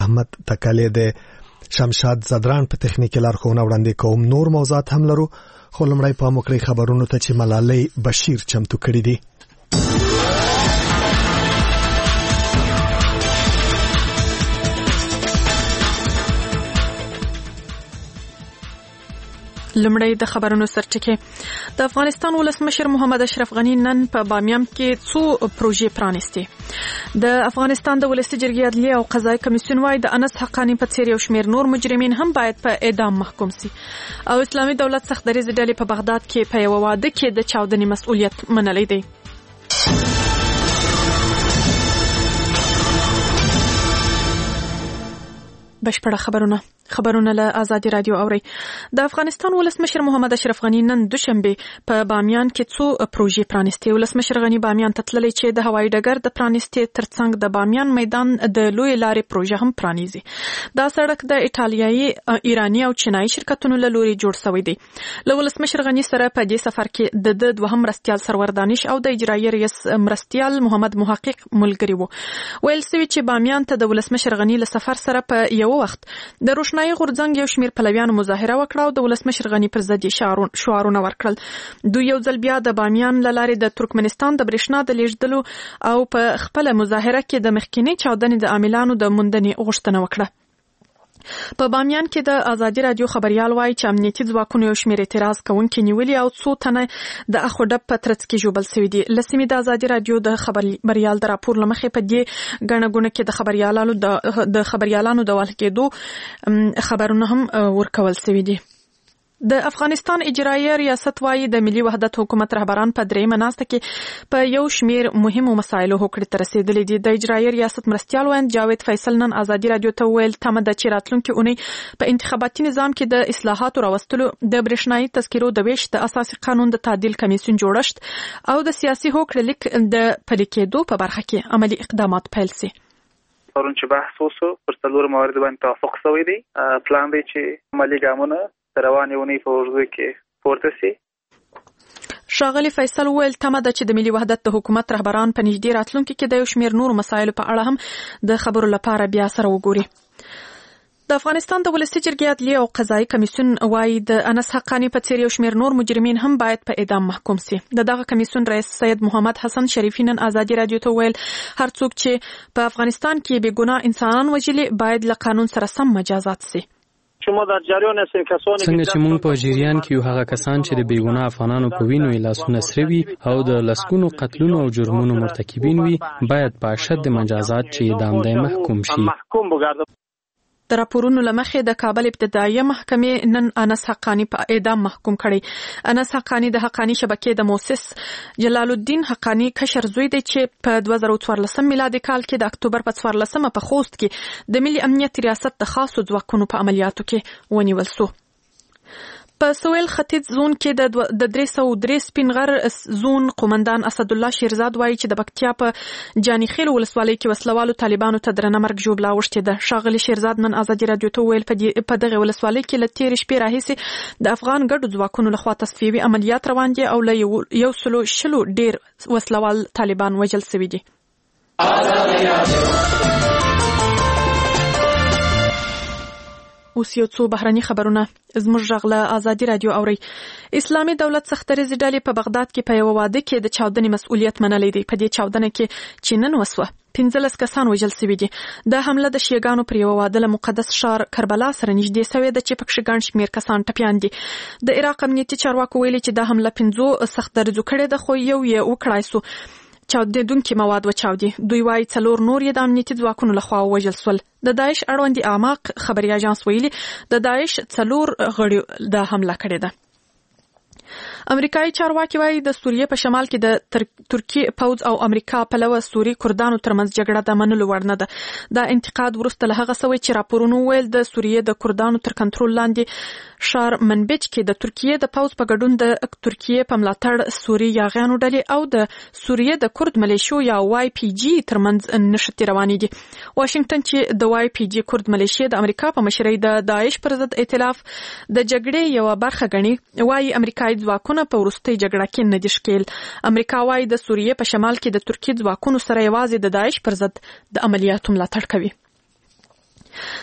احمد تکالی د شمشاد زدران په تخنیکی لارښوونه وړاندې کوم. نور موضوعات هم لرو خو لمړی په مکرې خبرونو ته چې ملالۍ بشیر چمتو کړي دي. لمړی د خبرونو سرټکی. د افغانستان ولسمشر محمد اشرف غنی نن په بامیان کې څو پروژې پرانیستي. د افغانستان د ولسي جرګې عدلیه او قضایي کمیسیون وايي د انس حقانی په څیر یو شمېر نور مجرمین هم باید په اعدام محکوم سي. او اسلامي دولت سخت دریځ ډلې په بغداد کې په یو واده کې د چاودنې مسؤلیت منلی دی. بشپړه خبرونه له آزادي رادیو اوري. د افغانستان ولسمشر محمد اشرف غنی نن دوشنبه په بامیان کې څو پروژې پرانیستي. ولسمشر غنی بامیان ته تللی چې د هوایي ډګر د پرانیستي ترڅنګ د بامیان میدان د لوی لارې پروژه هم پرانیزي. دا سړک د ایټالیایي، ایرانی او چینایي شرکتونو له لوري جوړ شوی دی. له ولسمشر غنی سره په دې سفر کې د دوهم مرستیال سرور دانش او د اجرایي رئیس مرستیال محمد محقق ملګری وو. ویل سوي چې بامیان ته د ولسمشر غنی له سفر سره په یو وخت د روشنايي غورځنګ یو شمېر پلویانو مظاهره وکړه او د ولسمشر غنی پر ضد شعارونه ورکړل. دوی یو ځل بیا د بامیان له لارې د ترکمنستان د برېښنا د لیږدلو او په خپل مظاهره کې د مخکینی چاودنې د عاملانو د موندنې غوښتنه وکړه. په بامیان کې د آزادي رادیو خبريال وایي چې امنیتي ځواکونو یو شمېر اعتراض کوونکي نیولي او څو تنه د اخوډب په ترڅ کې ژوبل شوي دي. لسمې د آزادي رادیو د خبريال د راپور لمخې په دې غڼګونه کې د خبريالانو د والکېدو خبرونه هم ورکول شوي دي. د افغانستان اجرایي ریاست وايي د ملي وحدت حکومت رهبران په درېیمه ناسته کې په یو شمېر مهمو مسایلو هوکړې ته رسېدلي دي. د اجرایي ریاست مرستیال ویاند جاوید فیصل نن آزادي رادیو ته ویل تمه ده چې راتلونکي اونۍ په انتخاباتي نظام کې د اصلاحاتو راوستلو، د برېښنايي تذکرو د ویش، د اساسي قانون د تعدیل کمیسیون جوړښت او د سیاسي هوکړې لیک د پلي کېدو په برخه کې عملی اقدامات پیل سي. پرون چې بحث وسو پر څلور موارد باندې توافق شوی دی. پلان دی چې عملي ګامونه روانې ونی په ورځو کې پورته سي. ښاغلي فیصل وویل تمه ده چې د ملي وحدت د حکومت رهبران په نږدې راتلونکي کې د یو شمېر نورو مسایلو په اړه هم د خبرو لپاره بیا سره وګوري. د افغانستان د ولسي جرګې عدلیه او قضایي کمیسیون وايي د انس حقانی په څیر یو شمېر نور مجرمین هم باید په اعدام محکوم سي. دغه کمیسیون رئیس سید محمد حسن شریفی نن آزادي رادیو ته ویل هر څوک چې په افغانستان کې بې ګناه انسانان وژلي باید له قانون سره سم مجازات سي. څنګه چې موږ په جریان کې یو هغه کسان چې د بیګناه افغانانو په وینو یې لاسونه سره وي او د لسګونو قتلونو او جرمونو مرتکبین وي باید په اشد مجازات چې اعدام دی محکوم شي. د راپورونو لمخې د کابل ابتدائیه محکمې نن انس حقانی په اعدام محکوم کړی. انس حقانی د حقانی شبکې د مؤسس جلال الدین حقانی کشر زوی دی چې په 2014 میلادي کال کې د اکتوبر په 14 په خوست کې د ملي امنیت ریاست د خاصو ځواکونو په عملیاتو کې ونیول شو. په سویل ختیځ زون کې د 303 سپینغر زون قومندان اسد الله شیرزاد وایي چې د پکتیا په جانیخیل ولسوالۍ کې وسلوالو طالبانو ته درنه مرګ ژوبله اوښتې ده. ښاغلي شیرزاد نن آزادي رادیو ته ویل په دغه ولسوالۍ کې له تېرې شپې راهیسې د افغان ګډو ځواکونو لخوا تصفیوي عملیات روان دي او له 110 ډېر وسلوال طالبان وژل شوي دي. اوس یو څو بهرني خبرونه زموږ غږ له آزادي رادیو اوري. اسلامي دولت سختریزې ډلې په بغداد کې په یو واده کې د چاودنې مسؤلیت منلی دی. په دې چاودنه کې چې نن وسوه 15 کسان وژل شوي دي. د حمله د شیعاګانو پر یو واده له مقدس ښار کربلا سره نږدې شوې ده چې پکې ګڼ شمېر کسان ټپیان دي. د عراق امنیتي چارواکو ویلي چې دا حمله 15 سخت درجو کړې ده خو یو یې وکړای سو چاودېدونکي مواد وچاودي. دوی وايي 4 نور یې د امنیتي ځواکونو لخوا وژل شول. د داعش اړوند اعماق خبري اژانس ویلي د داعش 4 غړي د حمله کړې ده. امریکایي چارواکي وايي د سوریې په شمال کې د ترکیې پوځ او امریکا پلوه سوري کردانو ترمنځ جګړه د منلو وړ نه ده. دا انتقاد وروسته له هغه سوي چې راپورونه ویل د سوریې د کردانو تر کنټرول لاندې ښار منبج کې د ترکیې د پوځ په ګډون د ترکیې په ملاتړ سوري یاغیانو ډلې او د سوریې د کرد ملیشو یا وای پی جی ترمنځ نښتې روانې دي. واشنگټن چې د وای پی جی کرد ملیشې د امریکا په مشرۍ د داعش پر ضد ائتلاف د جګړې یو برخه ګڼي، وايي امریکایي ځواکونه په وروستۍ جګړه کې نه دي ښکېل. امریکا وايي د سوریې په شمال کې د ترکیې ځواکونو سره یوازې د داعش پر ضد د عملیاتو ملاتړ کوي.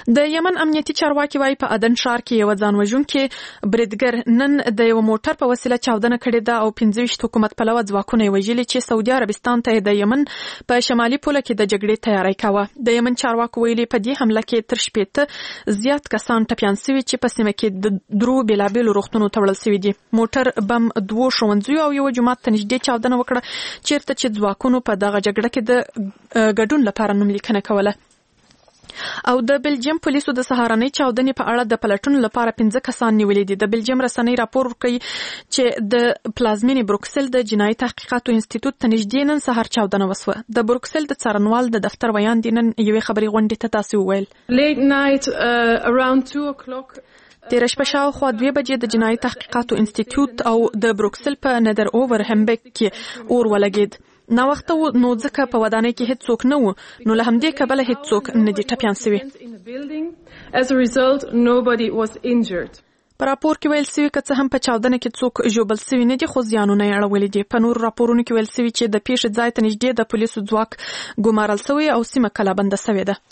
د یمن امنیتي چارواکي وايي په عدن ښار کې یو ځان وژونکي بریدګر نن د یو موټر په وسیله چاودنه کړې ده او 15 حکومت پلوه ځواکونه وژلي چې سعودي عربستان ته د یمن په شمالي پوله کې د جګړې تیاری کاوه. د یمن چارواکو ویلي په دې حمله کې تر 80 زیات کسان ټپيان شوي چې په سیمه کې د درو بېلابېلو روغتونونو ته وړل شوي دي. موټر بم 2 ښوونځیو او یو جومات ته نږدې چاودنه وکړه چیرته چې ځواکونو په دغه جګړه کې د ګډون لپاره نوملیکنه کوله. او د بلجیم پولیسو د سهارنۍ چاودنې په اړه د پلټنو لپاره 15 کسان نیولې دي. د بلجیم رسنۍ راپور ورکوي چې د پلازمینې بروکسل د جنایي تحقیقاتو انسټیټیوټ ته نږدې نن سهار چاودنه وسوه. د بروکسل د څارنوال د دفتر ویان دي نن یوې خبري غونډې ته تاسو وویل late night around 2 o'clock تیر شپه شاوخوا 2 بجې د جنایي تحقیقاتو انسټیټیوټ او د بروکسل په ندر اوور همبک کې اور ولګید. نو وخت نو ځکه په ودانۍ کې هیڅ څوک نه و نو له همدې کبله هیڅ څوک نه دي ټپيان شوي. As a result, nobody was injured. په راپور کې ویل شوی چې هم په چاودنه کې څوک ژوبل شوی نه دي خو زیانونه یې اړولې دي. په نور راپورونو کې ویل شوی چې د پیښې ځای ته نږدې د پولیسو ځواک ګمارل شوی او سیمه کلابنده شوې ده.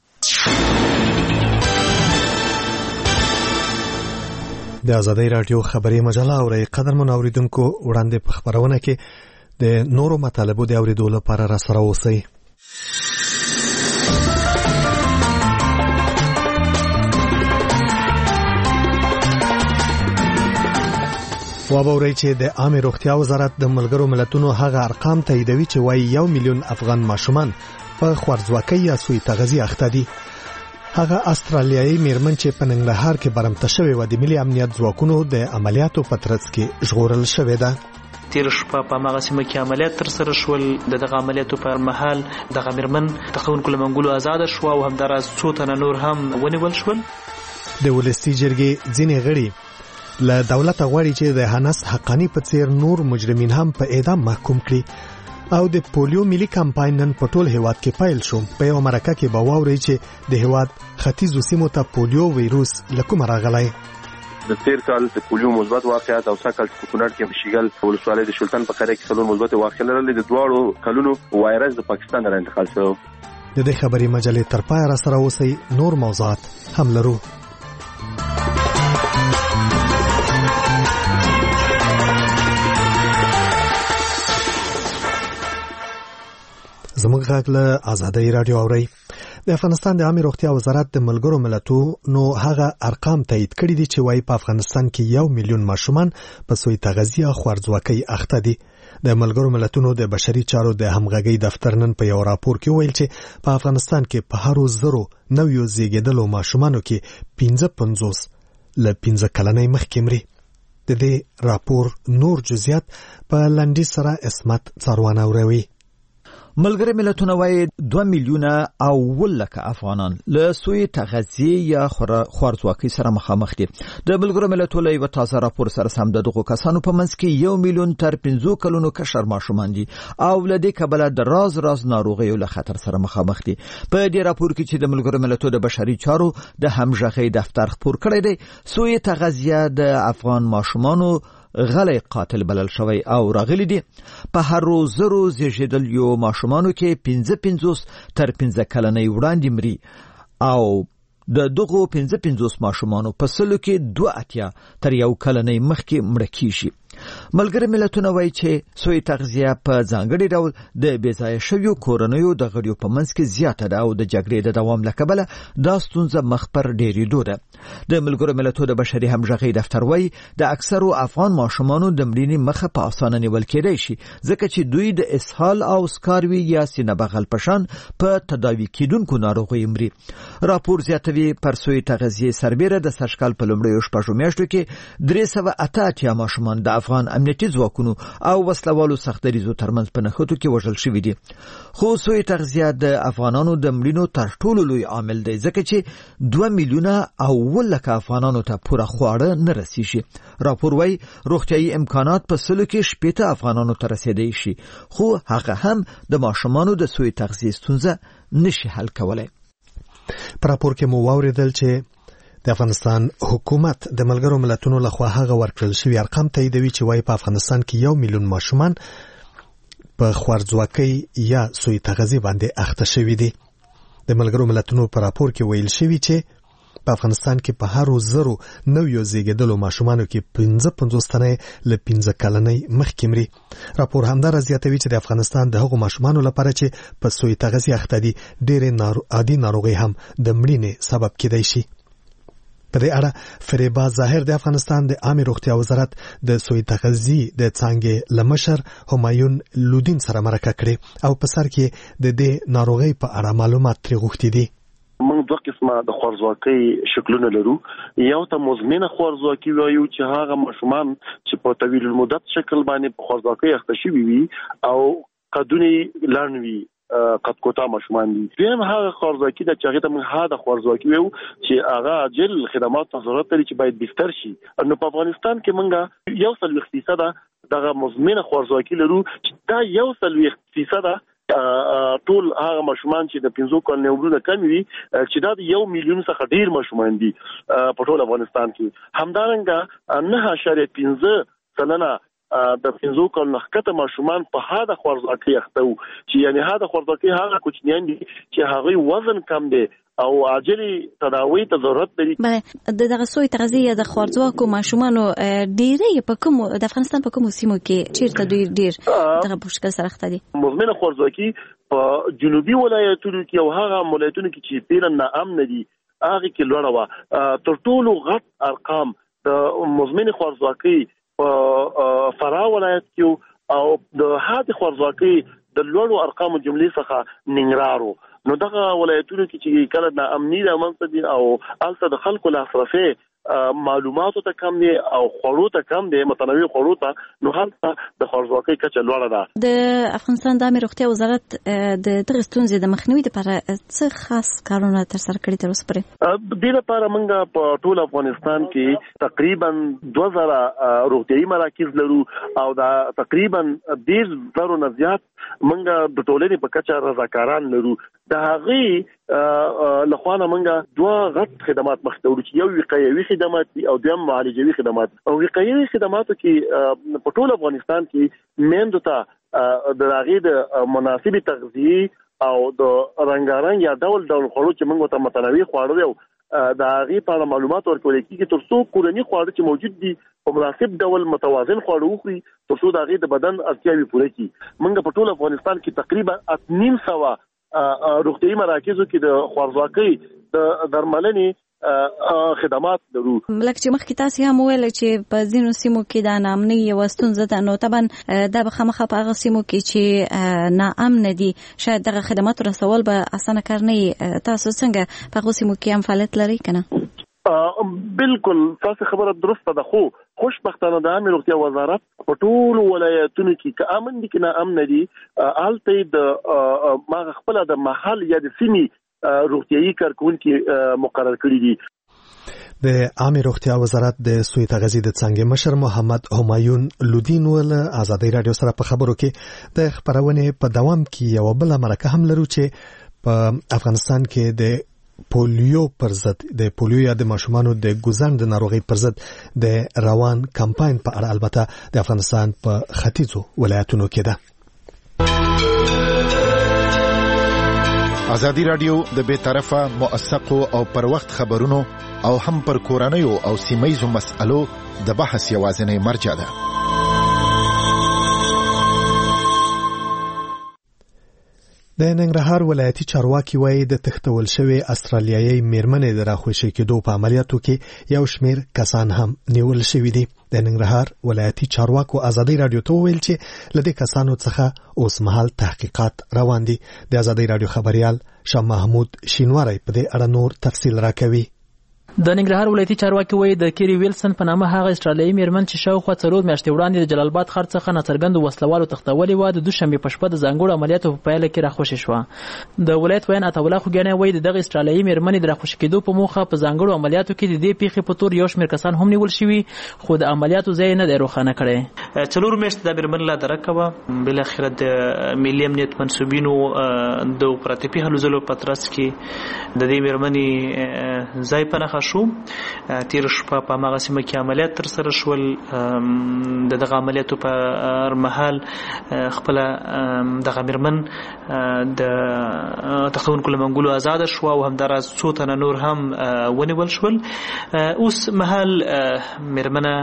د آزادۍ رادیو خبري مجله اوري قدرمن اوریدونکو وړاندې په خبرونه کې د نورو مطالبو د اوریدو لپاره را سره اوسئ. وابورئ چې د عامه روغتیا وزارت د ملګرو ملتونو هغه ارقام تاییدوي چې وايي 1 میلیون افغان ماشومان په خوارځواکۍ یا سوی تغذیه اخته دي. هغه استرالیایي میرمن چې په ننګرهار کې برمته شوې و د ملي امنیت ځواکونو د عملیاتو په ترڅ کې ژغورل شوې ده. تیر شپه په هغه سیمه کې عملیات تر سره شول. دغه عملیاتو پر مهال دغه میرمن د خونکو لمنګولو آزاد شو او همداراز څو تنه نور هم ونیول شول. د ولسي جرګې ځینې غړي له دولت غواړي چې د هنس حقانی په څیر نور مجرمین هم په اعدام محکوم کړي. او د پولیو ملي کمپاین نن په ټول هیواد کې پیل شو. په یو مرکه کې به واوري چې د هیواد ختیځو سیمو ته پولیو وایروس له کومه راغلی. د تیر کال د پولیو مثبت واقعیت او ساکل په کونړ کې مشیګل ولسوالۍ د شلتن په قره کې څلور مثبت واقعیت لرلې. د دواړو کلونو وایرس د پاکستان را انتقال شو. د دې خبري مجلې تر پای را سره اوسئ. نور موضوعات هم لرو. زموږ غږ له آزادۍ رادیو اوري. د افغانستان د عامه روغتیا وزارت د ملګرو ملتونو هغه ارقام تایید کړي دي چې وايي په افغانستان کې 1 میلیون ماشومان په سوی تغذیه خوارځواکۍ اخته دي. د ملګرو ملتونو د بشري چارو د همغږۍ دفتر نن په یو راپور کې ویل چې په افغانستان کې په هر 100 نویو زیږیدلو ماشومانو کې 55 له 15 کلنۍ مخکې مري. د دې راپور نور جزئیات په لنډي سره اسمت څاروان اوروي. ملګری ملتونه وايي 2 میلیونه او ولکه افغانان له سوی تغذیه یا خوارځواکۍ سره مخامخ دي. د ملګرو ملتونو یو تازه راپور سره سم دغه کسانو په منځ کې 1 میلیون تر 15 کلونو کشر ماشومان دي او له دې کبله د راز ناروغیو له خطر سره مخامخ دي. په دې راپور کې چې د ملګرو ملتونو د بشري چارو د همغږۍ دفتر خبر کړی دی سوی تغذیه د افغان ماشومانو غلی قاتل بلل شوی او راغلی دي. په هر 100 زیږیدل یو ماشومانو کې 55 تر 15 کلنۍ وړاندې مري او د دغه 55 ماشومانو په سلو کې 2 تر 1 کلنۍ مخکې مړه کیږي. ملګری ملتونه وایي چې سوی تغذیه په ځانګړي ډول د بېځایه شویو کورنیو د غړیو په منځ کې زیاته ده او د جګړې د دوام له کبله دا ستونزه مخ پر ډېرېدو ده. د ملګرو ملتونو د بشري همغږۍ دفتر وایي د اکثرو افغان ماشومانو د مړینې مخه په اسانه نیول کېدای شي ځکه چې دوی د اسهال او سکاروي یا سینه بغل په شان په تداوي کېدونکو ناروغیو مري. راپور زیاتوي پر سوی تغذیه سربیره د سږکال په لومړیو شپږو میاشتو کې 388 ماشومان د افغان امنیتي ځواکونو او وسلوالو سختدریزو ترمنځ په نښتو کې وژل شوي دي. خو سوی تغذیه د افغانانو د مړینو تر ټولو لوی عامل دی ځکه چې 2 میلیونه او ولکه افغانانو ته پوره خواړه نه رسیږي. راپور وايي روغتیايي امکانات په سلو کې 80 افغانانو ته رسیدای شي خو هغه هم د ماشومانو د سوی تغذیه ستونزه نشي حل کولای. په راپور کې مو واوریدل چې د افغانستان حکومت د ملګرو ملتونو لخوا هغه ورکړل شوی ارقام تاییدوي چې وايي په افغانستان کې 1 میلیون ماشومان په خوارځواکۍ یا سوی تغذیه باندې اخته شوي دي. د ملګرو ملتونو په راپور کې ویل شوی چې په افغانستان کې په هر 100 نویو زیږیدلو ماشومانو کې 55 تنه له 15 کلنۍ مخکې مري. راپور همدار زیاتوي چې د افغانستان د هغو ماشومانو لپاره چې په سوی تغذیه اخته دي ډېرې عادي ناروغي هم د مړینې سبب کېدای شي. په دې اړه فریبا ظاهر د افغانستان د عامه روغتیا وزارت د سوی تغذیه د څانګې لمشر همایون لودین سره مرکه کړې او په سر کې د دې ناروغي په اړه معلومات ترې غوښتي دي. موږ دوه قسمه د خوارزواکۍ شکلونه لرو. یو ته مزمنه خوارزواکۍ وایو چې هغه ماشومان چې په طویل المدت شکل باندې په خوارزواکۍ اخته شوي وي او قدونه لړن وي قد کوتا ماشومان دي. دیم هغه خوارزواکۍ د چاغې ته موږ هغه خوارزواکۍ وایو چې هغه عاجل خدمات ضرورت لري چې باید بستر شي. نو په افغانستان کې موږ 1% دغه مزمنه خوارزواکۍ لرو چې دا 1% ټول هغه ماشومان چې د 15 کال نه وروسته کم وي چې دا 1 میلیون څخه ډیر ماشومان دي په ټول افغانستان کې. همدارنګه 9.15% د 15 کال نه ښکته ماشومان په هاده خوارزواکۍ اخته وو چې یعنی هاده خوارزواکۍ هغه کوچنیان دي چې هغه وزن کم دی او عاجلی تداوی ته ضرورت لري. د دغه سوی تغذیه د خوارزواکو ماشومانو ډیرې په کوم د افغانستان په کوم سیمو کې چیرته ډیر دغه مشکل سره اخته دي؟ مزمنه خوارزواکۍ په جنوبي ولایتونو کې او هغه ولایتونو کې چې ډیر ناامن دي هغه کې لوړه و. تر ټولو غټ ارقام د مزمنه خوارزواکۍ په فراه ولایت کې او د هاده خوارزواکۍ د لوړو ارقامو جملې څخه ننګرهار. نو دغه ولایتونو کې چې کله د امنی د منځ دي او الته د خلکو لاسرسي معلوماتو ته کم دي او خوړو ته کم دي متنوع خوړو ته نو هلته د خوارزواکۍ کچه لوړه ده. د افغانستان د عامه روغتیا وزارت د دغه ستونزې د مخنیوي لپاره څه خاص کارونه ترسره کړي تر اوسه پورې؟ د دې لپاره موږ په ټول افغانستان کې تقریبا 2000 روغتیايي مراکز لرو او دا تقریبا 10,000 نه زیات موږ د ټولنې په کچه رضاکاران لرو. د هغه لخوانه موږ دوه غټ خدمات مخته وړو چې یو وقایوي خدمات دي او دویم معالجوي خدمات. او وقایوي خدماتو کې په ټول افغانستان کې میندو ته د هغې د مناسبې تغذیه او د رنګارنګ یا ډول خوړو چې موږ ته متنوع خواړه یو د هغې په اړه معلومات ورکول کېږي تر څو کورني خواړه چې موجود دي په مناسب ډول متوازن خواړه وخوري تر څو د هغې د بدن اړتیاوې پوره کړي. موږ په ټول افغانستان کې تقریبا 8,900 روغتیايي مراکزو کې د خوارزواکۍ د درملنې خدمات لرو. لکه چې مخکې تاسو هم ویل چې په ځینو سیمو کې د ناامنۍ یو ستونزه ده نو طبعا دا به خامخا په هغه سیمو کې چې ناامن دي شاید دغه خدمات رسول به اسانه کار نه وي. تاسو څنګه په هغه سیمو کې هم فعالیت لرئ کنه؟ بالکل تاسو خبره درسته ده خو خوشبختانه د عامه روغتیا وزارت په ټولو ولایتونو کې که امن دي که ناامن دي هلته د ما خپل د محل یا د سیمې روغتیايي کارکونکي مقرر کړي دي. د عامه روغتیا وزارت د سوی تغذیه د څنګه مشر محمد همایون لودین ول آزادۍ رادیو سره په خبرو کې د خبرونه په دوام کې یو بل مرکه هم لرو چې په افغانستان کې د پولیو پر ضد د پولیو یا د ماشومانو د ګوزن د ناروغي پر ضد د روان کمپاین په اړه البته د افغانستان په ختیځو ولایتونو کې ده. آزادی رادیو د بے طرفه موثقو او پر وخت خبرونو او هم پر کورنیو او سیمایي مسألو د بحث یوازینی مرجع ده. د ننګرهار ولایتي چارواکي وایي د تختول شوی استرالیایي میرمنې د راخوشي کېدو په عملیاتو کې یو شمیر کسان هم نیول شوي دي. د ننګرهار ولایتي چارواکو آزادۍ رادیو ته ویل چې لدې کسانو څخه اوس مهال تحقیقات روان دي. د آزادۍ رادیو خبريال شاه محمود شینواری په دې اړه نور تفصیل راکوي. د ننګرهار ولایتي چارواکي وایي د کیری ویلسن په نامه هغه استرالیایي میرمن چې شاوخوا 4 میاشتې وړاندې د جلال آباد ښار څخه ناڅرګند وسلوالو تختولې و د دوشنبه په شپه د ځانګړو عملیاتو په پایله کې راخوشي شو. د ولایت ویان عطاوله خوګیانه وایي دغه استرالیایي میرمن د راخوشي کېدو په موخه په ځانګړو عملیاتو کې د دې پیښې په تور یو شمېر کسان هم نیول شوي خو د عملیاتو ځای نه دی روښانه کړی. 4 میاشتې د میرمن لا درکوه بل اخر د ملي امنیت منسوبینو د اپراتیفي هلو زلو پترس کې د دې میرمنې ځای په نخښه شو. تیر شپه په هغه سیمه کې عملیات تر سره شول. دغه عملیاتو په مهال خپل دغه میرمن د تخونکو لمنګولو آزاد شو او همداراز څو تنه نور هم ونیول شول. اوس مهال میرمنه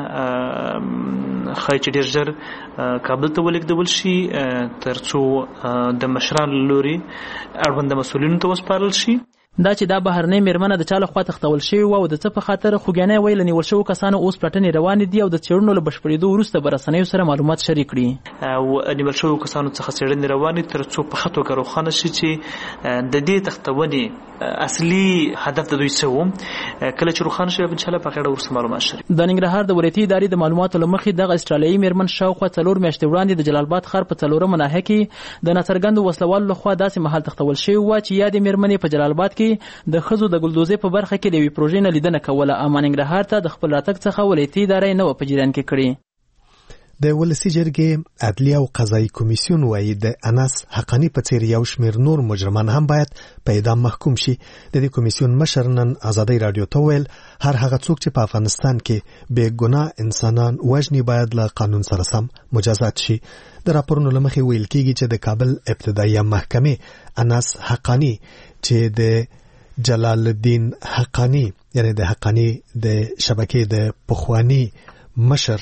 خای چې ډیر ژر کابل ته ولېږدول شي ترڅو د مشران لوري اړوند مسؤلینو ته وسپارل شي. دا چې دا بهرنۍ میرمنه د چا لخوا تختول شوې وه او د څه په خاطر خوږیانۍ ویل نیول شوو کسانو اوس پلټنې روانې دي او د څېړنو له بشپړېدو وروسته به رسنیو سره معلومات شریک کړي. او نیول شوو کسانو څخه څېړنې روانې تر څو په ښه توګه روښانه شي چې د دې تختونې اصلي هدف د دوی څه و. کله چې روښانه شي انشاءالله په غیر ورسره معلومات شریک. د ننګرهار د ولایتي ادارې د معلوماتو له مخې دغه استرالیایي میرمن شاوخوا 4 میاشتې وړاندې د جلال آباد ښار په 4مه ناحیه کې د ناڅرګندو وسلوالو لخوا داسې مهال تختول شوې وه چې یادې میرمنې په جلال آباد کې د ښځو د ګلدوزۍ په برخه کې د یوې پروژې نه لیدنه کوله. اما ننګرهار ته د خپل راتګ څخه ولایتي ادارې نه وه په جریان کې کړې. د ولسی جرګې عدلیه او قضایي کمیسیون وایي د انس حقانی په څیر یو شمېر نور مجرمان هم باید په اعدام محکوم شي. د دې کمیسیون مشر نن آزادۍ رادیو ته ویل هر هغه څوک چې په افغانستان کې بې ګناه انسانان وژني باید له قانون سره سم مجازات شي. د راپورونو له مخې ویل کېږي چې د کابل ابتدایي محکمې انس حقانی چې د جلال الدین حقانی یعنی د حقانی د شبکې د پخوانی مشر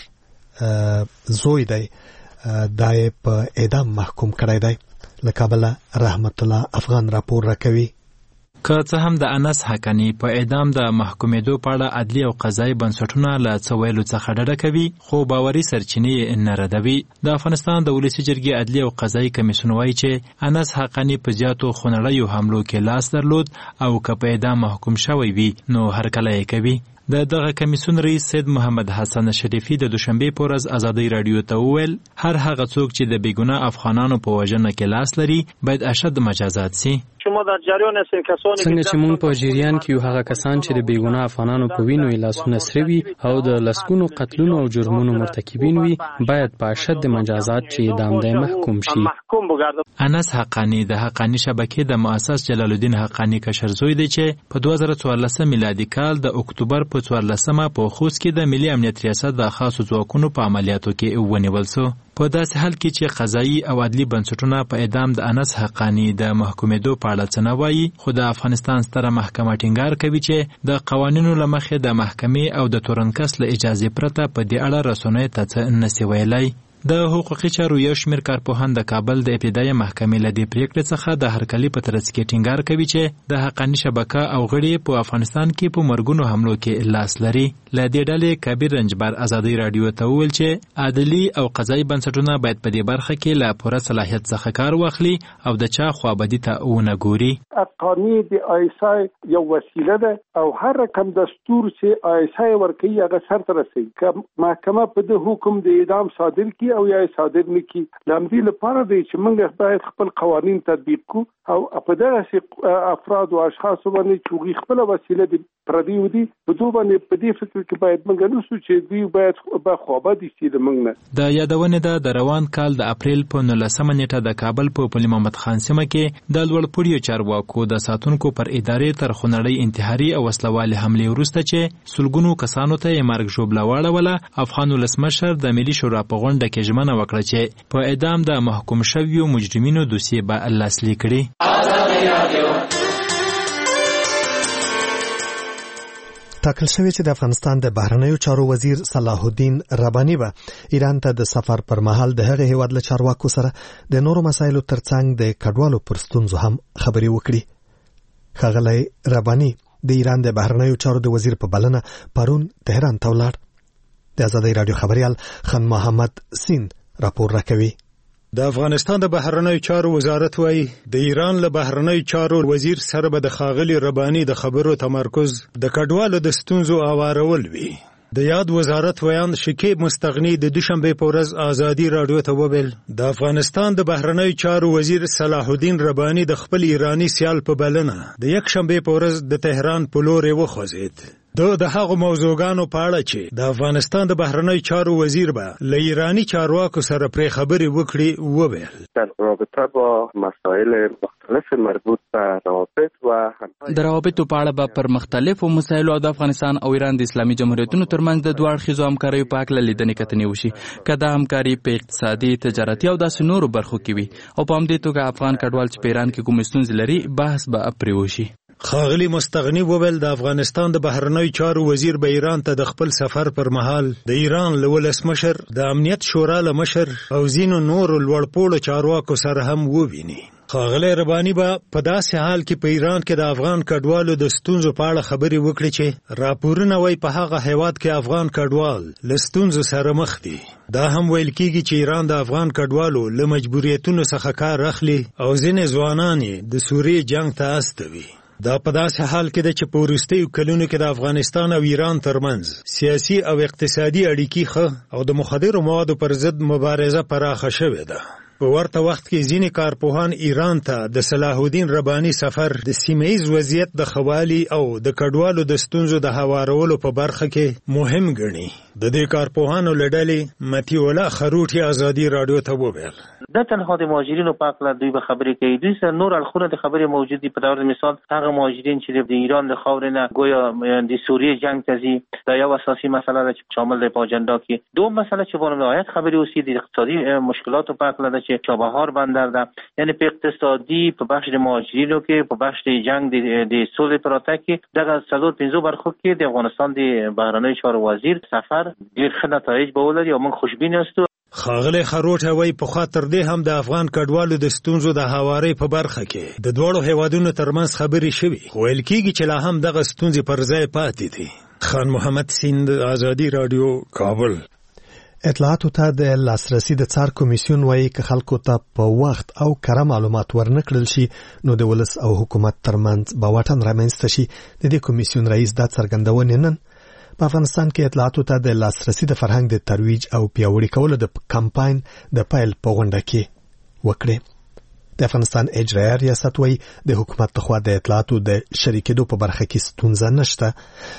زوی دی دای په اعدام محکوم کړی دی. له کابله رحمت الله افغان راپور راکوي. که څه هم د انس حقانی په اعدام د محکومېدو په اړه عدلي او قضایي بنسټونه له څه ویلو څخه ډډه کوي خو باوري سرچینې یې نه ردوي. د افغانستان د ولسي جرګې عدلي او قضایي کمیسیون وایي چې انس حقانی په زیاتو خونړیو حملو کې لاس درلود او که په اعدام محکوم شوی وي نو هرکله یې کوي. دغه کمیسیون رئیس سید محمد حسن شریفي د دوشنبه په ورځ آزادۍ رادیو ته وویل هر هغه څوک چې د بیګناه افغانانو په وژنه کې لاس لري باید اشد مجازات شي. څنګه چې موږ په جریان کې یو هغه کسان چې د بیګناه افغانانو په وینو یې لاسونه سره وي او د لسګونو قتلونو او جرمونو مرتکبین وي باید په اشد مجازات چې اعدام دی محکوم شي. انس حقانی د حقانی شبکې د مؤسس جلال الدین حقانی کشر زوی دی چې په 2014 میلادي کال د اکتوبر په 14مه په خوست کې د ملي امنیت ریاست د خاصو ځواکونو په عملیاتو کې ونیول شو. په داسې حال کې چې قضایي او عدلي بنسټونه په اعدام د انس حقانی د محکومېدو په اړه څه نه وایي خو د افغانستان ستره محکمه ټینګار کوي چې د قوانینو له مخې د محکمې او د تورنکس له اجازې پرته په دې اړه رسنیو ته څه نشي ویلی. د حقوقي چارو یو شمېر کارپوهان د کابل د ابتدایي محکمې له دې پریکړې څخه د هرکلي په ترڅ کې ټینګار کوي چې د حقانی شبکه او غړي په افغانستان کې په مرګونو حملو کې لاس لري. له دې ډلې کبیر رنجبر آزادۍ رادیو ته وویل چې عدلي او قضایي بنسټونه باید په دې برخه کې له پوره صلاحیت څخه کار واخلي او د چا خوابدي ته ونه ګوري. قانون د آیسای یو وسیله ده او هر رقم دستور چې آیسای ورکوي هغه سرته رسوي. که محکمه په دې حکم د اعدام صادر کړي او یا صادر نکړي لامدې لپاره دی چې موږ باید خپل قوانین تطبیق کو او په دغه افراد او اشخاص باندې چې خپل وسیله د پردي ودی په دوه باندې په دې فکر کې باید موږ نوسو چې دوی باید به خوابدي شي. د موږ نه د یادونه ده د روان کال د اپریل په 19 نیټه د کابل په پل محمد خان سیمه کې د لوړپوړیو چارواکو د ساتونکو پر ادارې تر خونړۍ انتحاري او وسلوالې حملې وروسته چې سلګونو کسانو ته یې مرګ ژوبله واړوله افغان ولسمشر د ملي شورا په غونډه کې ژمنه وکړه چې په اعدام د محکوم شویو مجرمینو دوسیې به لاسلیک کړي. ټاکل شوی چې د افغانستان د بهرنیو چارو وزیر صلاح الدین رباني به ایران ته د سفر پر مهال د هغه هیواد له چارواکو سره د نورو مسایلو ترڅنګ د کډوالو پر ستونزو هم خبرې وکړي. ښاغلی رباني د ایران د بهرنیو چارو د وزیر په بلنه پرون تهران ته ولاړ. د آزادۍ رادیو خبریال خان محمد سین راپور راکوي. د افغانستان د بهرنیو چارو وزارت وايي د ایران له بهرنیو چارو وزیر سره به د ښاغلي رباني د خبرو تمرکز د کډوالو د ستونزو اوارول وي. د یاد وزارت ویان شکیب مستغنی د دوشنبه په ورځ آزادي رادیو ته وویل د افغانستان د بهرنیو چارو وزیر صلاح الدین رباني د خپل ایرانی سیال په بلنه د یک شنبه په ورځ د تهران په لور وخوځید. د هغو موضوعګانو په اړه چې د افغانستان د بهرنی چارو وزیر به له ایرانی چارواکو سره پرې خبرې وکړي وویل در رابطه با مسائل مختلف مربوط به روابط و د روابطو په اړه به پر مختلفو مسایلو د افغانستان او ایران د اسلامي جمهوریتونو ترمنځ د دوه اړخیزو همکاریو په هکله لیدنې کتنې وشي که دا همکاري په اقتصادي تجارتي او داسې نورو برخو کې وي او په همدې توګه افغان کډوال چې په ایران کې کوم ستونزې لري بحث به پرې وشي. ښاغلي مستغني وویل د افغانستان د بهرنیو چارو وزیر به ایران ته د خپل سفر پر مهال د ایران له ولسمشر د امنیت شورا له مشر او ځینو نورو لوړپوړو چارواکو سره هم وویني. ښاغلی رباني به په داسې حال کې په ایران کې د افغان کډوالو د ستونزو په اړه خبرې وکړي چې راپورونه وایي په هغه هیواد کې افغان کډوال له ستونزو سره مخ دي. دا هم ویل کېږي چې ایران د افغان کډوالو له مجبوریتونو څخه کار اخلي او ځینې ځوانان یې د سوریې جنګ ته استوي. دا په داسې حال کې ده چې په وروستیو کلونو کې د افغانستان او ایران ترمنځ سیاسي او اقتصادي اړیکې ښه او د مخدرو موادو پر ضد مبارزه پراخه شوې ده. په ورته وخت کې ځینې کارپوهان ایران ته د صلاح الدین رباني سفر د سیمه‌ایز وضعیت د خوالي او د کډوالو د ستونزو د هوارولو په برخه کې مهم ګڼي. د دې کارپوهانو له ډلې متي الله خروټي ازادي رادیو ته وویل دا تنها د مهاجرینو په اړه دوی به خبرې کوي. دوی سره نور اړخونه د خبرې موجود دي. په ډول مثال هغه مهاجرین چې د ایران د خاورې نه گویا د سوریې جنگ ته ځي دا یو اساسي مسله ده چې شامل دی په اجنډا کې. دوم مسله چې باندې نهایت خبرې وسی د اقتصادي مشکلاتو په اړه ده چې چابهار بندر ده، یعنی په اقتصادي په بخش د مهاجرینو کې په بخش د جنگ د سولې پراته کې دغه 350 برخو کې د افغانستان د بهرنیو چارو وزیر سفر ډیر ښه نتایج به ولري او موږ خوشبین یاستو. ښاغلی خروټه وایي په خاطر دې هم د افغان کډوالو د ستونزو د هوارۍ په برخه کې د دواړو هیوادونو ترمنځ خبرې شوي، خو ویل کېږي چې لا هم دغه ستونزې پر ځای پاتې دي. خان محمد سیند، ازادي رادیو، کابل. اطلاعاتو ته د لاسرسي د څار کمیسیون وایي که خلکو ته په وخت او کره معلومات ورنکړل شي نو د ولس او حکومت ترمنځ به واټن رامنځته شي. د دې کمیسیون رئیس دا څرګندونې نن په افغانستان کې اطلاعاتو ته د لاسرسي د فرهنګ د ترویج او پیاوړي کولو د کمپاین د پیل په غونډه کې وکړې. د افغانستان اجرایه ریاست وایي د حکومت لخوا د اطلاعاتو د شریکېدو په برخه کې ستونزه نشته.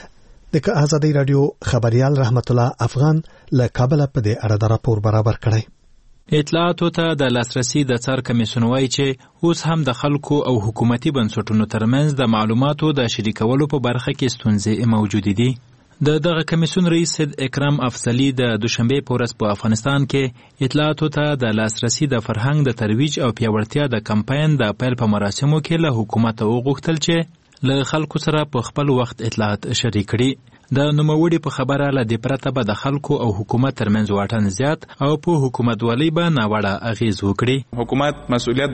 د ازادي رادیو خبريال رحمت الله افغان له کابل په دې اړه د راپور برابر کړی. اطلاعاتو ته د لاسرسي د څار کمیسیون وایي چې اوس هم د خلکو او حکومتي بنسټونو ترمنځ د معلوماتو د شریکولو په برخه کې ستونزې موجود دي. دغه کمیسیون رئیس سید اکرم افضلی د دوشنبه په ورځ په افغانستان کې اطلاعاتو ته د لاسرسي د فرهنګ د ترویج او پیاوړتیا د کمپاین د پیل په مراسمو کې له حکومت وغوښتل چې له خلکو سره په خپل وخت اطلاعات شریک کړي. د نوموړي په خبره له دې پرته به د خلکو او حکومت ترمنځ واټن زیات او په حکومتولۍ به ناوړه اغیز وکړي. حکومت مسؤلیت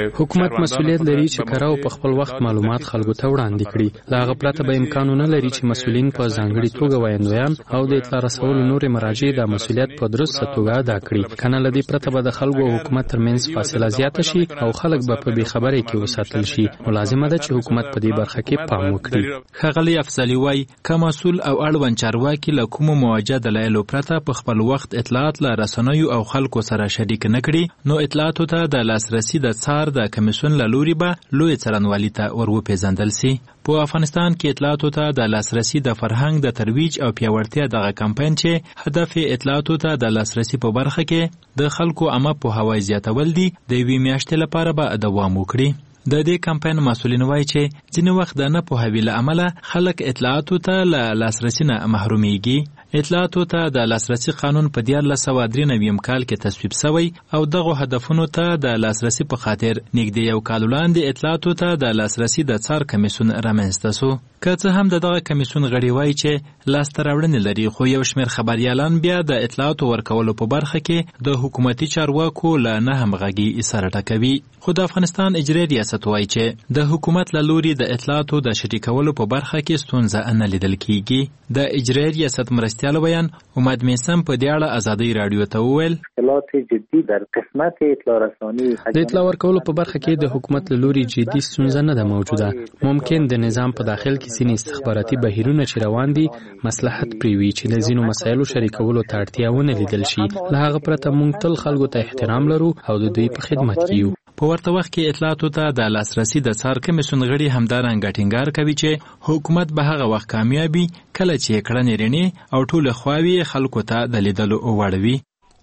لري چې کره او په خپل وخت معلومات خلکو ته وړاندې کړي. له هغه پرته به امکان نه لري چې مسؤلین په ځانګړي توګه وایندویان او د اطلاع رسولو نورې مراجع د مسؤلیت په درسته توګه ادا کړي. کنه له دې پرته به د خلکو او حکومت ترمنځ فاصله زیاته شي او خلک به په بې خبرۍ کې وساتل شي. لازمه ده چې حکومت په دې برخه کې پام وکړي. ښاغلی افضلي وایي که مسؤل او اړوند چارواکي له کومو مواجه دلایلو پرته په خپل وخت اطلاعات له رسنیو او خلکو سره شریک نه کړي نو اطلاعاتو ته د لاسرسي د څار د کمیسیون له لوري به لوی څارنوالي ته وروپېژندل سي. په افغانستان کې اطلاعاتو ته د لاسرسي د فرهنګ د ترویج او پیاوړتیا دغه کمپاین چې هدف اطلاعاتو ته د لاسرسي په برخه کې د خلکو عامه پوهاوی زیاتول دي د یوې میاشتې لپاره به دوام وکړي. د دې کمپاین مسؤلین وایي چې ځینې وخت د نه پوهاوي له امله خلک اطلاعاتو ته له لاسرسي نه محرومیږي. اطلاعاتو ته د لاسرسي قانون په 1993 کال کې تصویب شوی او دغه هدفونو ته د لاسرسي په خاطر نږدې یو کال وړاندې اطلاعاتو ته د لاسرسي د څار کمیسیون رامنځته شو. که څه هم دغه کمیسیون غړي وایي چې لاسته راوړنې لري خو یو شمېر خبریالان بیا د اطلاعاتو ورکولو په برخه کې د حکومتي چارواکو له نه همغږي اصرار ټکوي. خو د افغانستان اجرایه ریاست وایي چې د حکومت له لوري د اطلاعاتو د شریکولو په برخه کې ستونزه نه لیدل کیږي. د اجرایه ریاست مرستیال بیان امید میسم په دې اړه ازادي رادیو ته وویل مشکلات جدي در قسمت اطلاع رسانی د اطلاع ورکولو په برخه کې د حکومت له لوري جدي ستونزه نه ده موجوده. ممکن د نظام په داخل کې ځینې استخباراتي بهیرونه چې روان دي مصلحت پریوي چې د ځینو مسایلو شریکولو ته اړتیا ونه لیدل شي. له هغه پرته موږ تل خلکو ته احترام لرو او د دوی په خدمت کې یو. په ورته وخت کې اطلاعاتو ته د لاسرسي د څار کمیسیون غړي همدارنګه ټینګار کوي چې حکومت به هغه وخت کامیابي کله چې کړنې رڼې او ټول خواوی خلکو ته د لیدلو وړوي.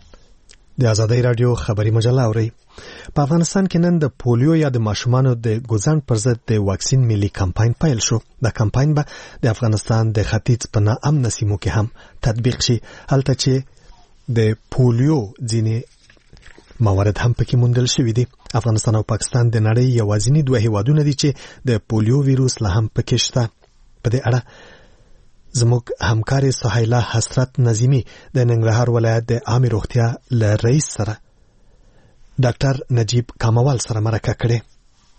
د ازادۍ رادیو خبري مجله اوري. په افغانستان کې نن د پولیو یا د ماشومانو د ګوزن پر ضد د واکسین ملي کمپاین پیل شو. دا کمپاین به د افغانستان د ختیځ په ناامن سیمو کې هم تطبیق شي، هلته چې د پولیو ځینې موارد هم پکې موندل شوي دي. افغانستان او پاکستان د نړۍ یوازینی دوه هیوادونه دي چې د پولیو ویروس لا هم پکې شته. په دې اړه زموږ همکاري سهیلا حسرت نظیمی د ننګرهار ولایت د عامه روغتیا له رئیس سره ډاکټر نجیب کاموال سره مرکه کړې.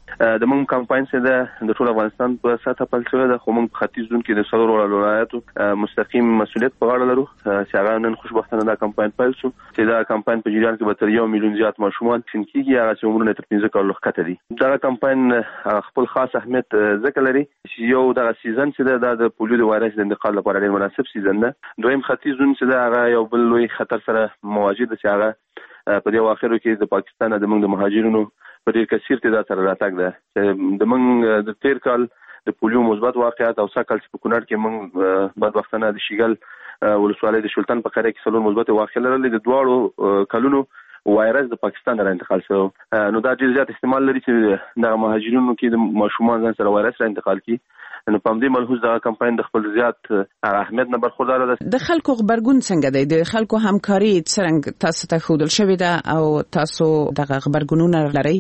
د موږ کمپاین څخه د ټول افغانستان په ساته پیل شوی د خو موږ ختیځ زون کې د څلورو ولایتو مستقیم مسؤلیت په غاړه لرو چې هغه نن خوشبختانه دا کمپاین پیل شو چې دا کمپاین په جریان کې به تر 1 میلیون زیات ماشومان څنګه هغه چې عمرونه تر 15 کال لوخته دي. دا کمپاین خپل خاص اهمیت ذکر لري چې یو د سیزن چې د پولیو د وایرس د انتقال لپاره ډېر مناسب سیزن ده. دویم ختیځ زون چې هغه یو بل لوی خطر سره مواجه ده چې هغه په دې واخرو کې د پاکستان د موږ د مهاجرینو په ډېر کثیر تعداد سره راتګ ده. د موږ د تیر کال د پولیو مثبت واقعیت او ساکل په کونړ کې موږ بدبختانه د شیګل ولسوالۍ د شلتن په قریه کې څلور مثبت واقعیت لرلې. د دواړو کلونو وایرس د پاکستان را انتقال شو. نو دا ډېر زیات احتمال لري چې د مهاجرینو کې د ماشومان ځان سره وایرس را انتقال کی. نو په دې ملحوظ دا کمپاین د خپل زیات اهمیت نه برخوردار ده. د خلکو خبرګون څنګه دی؟ د خلکو همکاري څنګه تاسو ته ښودل شوې ده او تاسو دغه خبرګونونه لرئ؟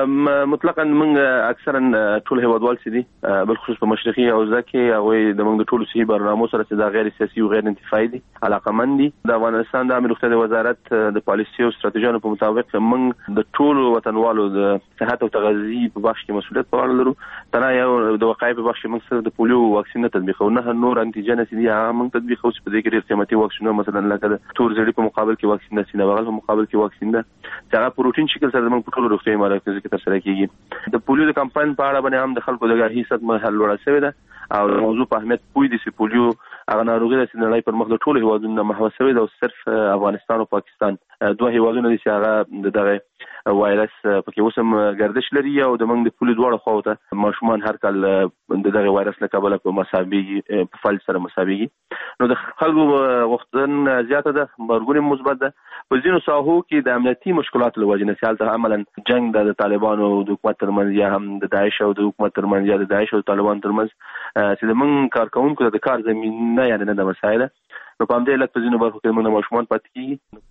مطلقاً موږ اکثرا ټول هیوادوال چې دي بالخصوص په مشرقي حوزه کې هغه د موږ د ټولو صحي برنامو سره چې دا غیر سیاسي او غیر انتفاعي دي علاقمند دي. د افغانستان د عامه روغتیا وزارت د پالیسي او ستراتیژیانو په مطابق موږ د ټولو وطنوالو د صحت او تغذیه په بخش کې مسؤلیت په غاړه لرو. تنه یو د وقایع په بخش کې موږ د پولیو واکسین تطبیقو نه نور انټیجن سي دي هغه موږ تطبیقو چې په دې کې ډېر قیمتي واکسینونه مثلا لکه د تور زړی په مقابل کې واکسین ده، سینه بغل په مقابل کې واکسین ده چې هغه پروتین شکل سره موږ په ټولو روغتیايي مراکزو کې ترسره کیږي. د پولیو د کمپاین په اړه باندې هم د خلکو د غاهي ست محل وړه شوی ده او موضوع په اهمیت پوي دي چې پولیو هغه ناروغي د نړۍ پر مخ د ټولو هیوادونو محو شوی ده او صرف افغانستان او پاکستان دوه هیوادونه دي چې هغه دغه وایرس پکې اوسم گردش لري او د موږ د پولیو دواړو خواته ماشومان هر کال دغه وایرس له کبله په مسابقي په فل سره مسابقي. نو د خلکو وختن زیاته ده، مرګونه مثبت ده. په ځینو ساحو کې د امنیتي مشکلات له وجې نه سیالته عملاً جنگ د طالبانو او د حکومت ترمنځ یا هم د داعش او د حکومت ترمنځ یا د داعش او طالبان ترمنځ چې د موږ کارکونکو د کار زمينه یعنی نه د مسایل نو په دې لکه په ځینو برخو کې موږ ماشومان پاتې کیږي.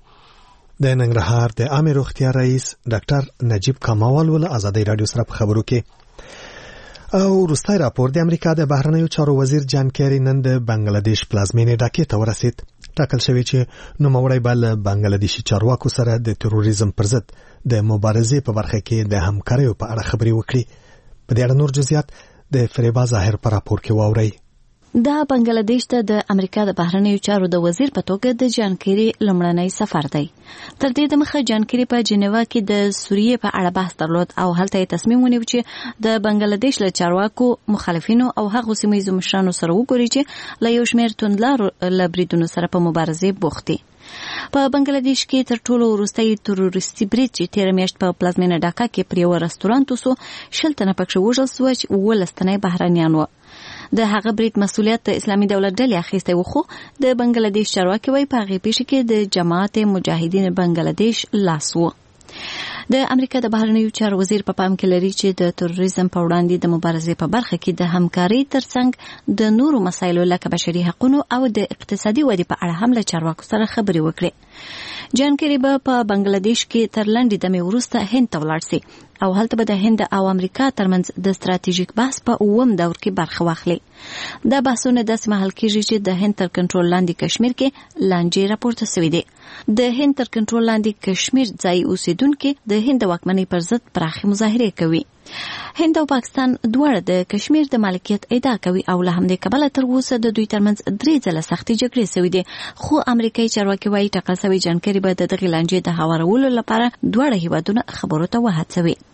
د ننګرهار د عامه روغتیا رئیس ډاکټر نجیب کاموال ول ازادۍ رادیو سره په خبرو کې. او وروستی راپور د امریکا د بهرنیو چارو وزیر جان کیری نن د بنگلاديش پلازمینې ډاکې ته ورسید. ټاکل شوی چې نوموړی به له بنگلاديشي چارواکو سره د تروریزم پر ضد د مبارزې په برخه کې د همکارۍ په اړه خبرې وکړي. په دې اړه نور جزئیات د فریبا ظاهر پر راپور کې واورئ. دا بنگلاديش ته د امریکا د بهرنیو چارو د وزیر په توګه د جان کیری لمړنی سفر دی. تر دې دمخه جان کیری په جنیوا کې د سوریې په اړه بحث درلود او هلته تصمیم ونیو چې د بنگلاديش له چارواکو مخالفینو او هغو سیمه مشرانو سره وګوري چې له یو شمېر توندلارو لبریدونو سره په مبارزې بوخت دي. په بنگلاديش کې تر ټولو وروستي تروریستي برید چې تیر میاشت په پلازمینه ډاکا کې پر یو رستورانت وسو شلتنه پکښ وژل سو چې ولستنه بهرانيان و. د هغه برید مسؤلیت د اسلامي دولت ډلې اخیسته و، خو د بنگلاديش چارواکي وایي په هغه پیښه کې د جماعت مجاهدین بنگلاديش لاس و. د امریکا د بهرنیو چارو وزیر په پام کې لري چې د تروریزم په وړاندې د مبارزې په برخه کې د همکارۍ ترڅنګ د نورو مسایلو لکه بشري حقوقو او د اقتصادي ودې په اړه هم له چارواکو سره خبرې وکړي. جان کیری په بنگلاديش کې تر لنډې دمې وروسته هند ته ولاړ سي او هلته به د هند او امریکا ترمنځ د ستراتیژیک بحث په اووم دور کې برخه واخلي. دا بحثونه داسې مهال کېږي چې د هند تر کنټرول لاندې کشمیر کې لانجې راپورته شوې دي. د هند تر کنټرول لاندې کشمیر ځای اوسیدونکو د هند واکمنۍ پر ضد پراخه مظاهرې کوي. هند او پاکستان دواړه د کشمیر د مالکیت ادعا کوي او له همدې کبله تر اوسه د دوی ترمنځ 3 ځله سختې جګړې شوې دي، خو امریکایي چارواکي وایي ټاکل شوی جانکاری به د دغه لانجې د هوارولو لپاره دواړه هیوادونه خبرو ته وهڅوي.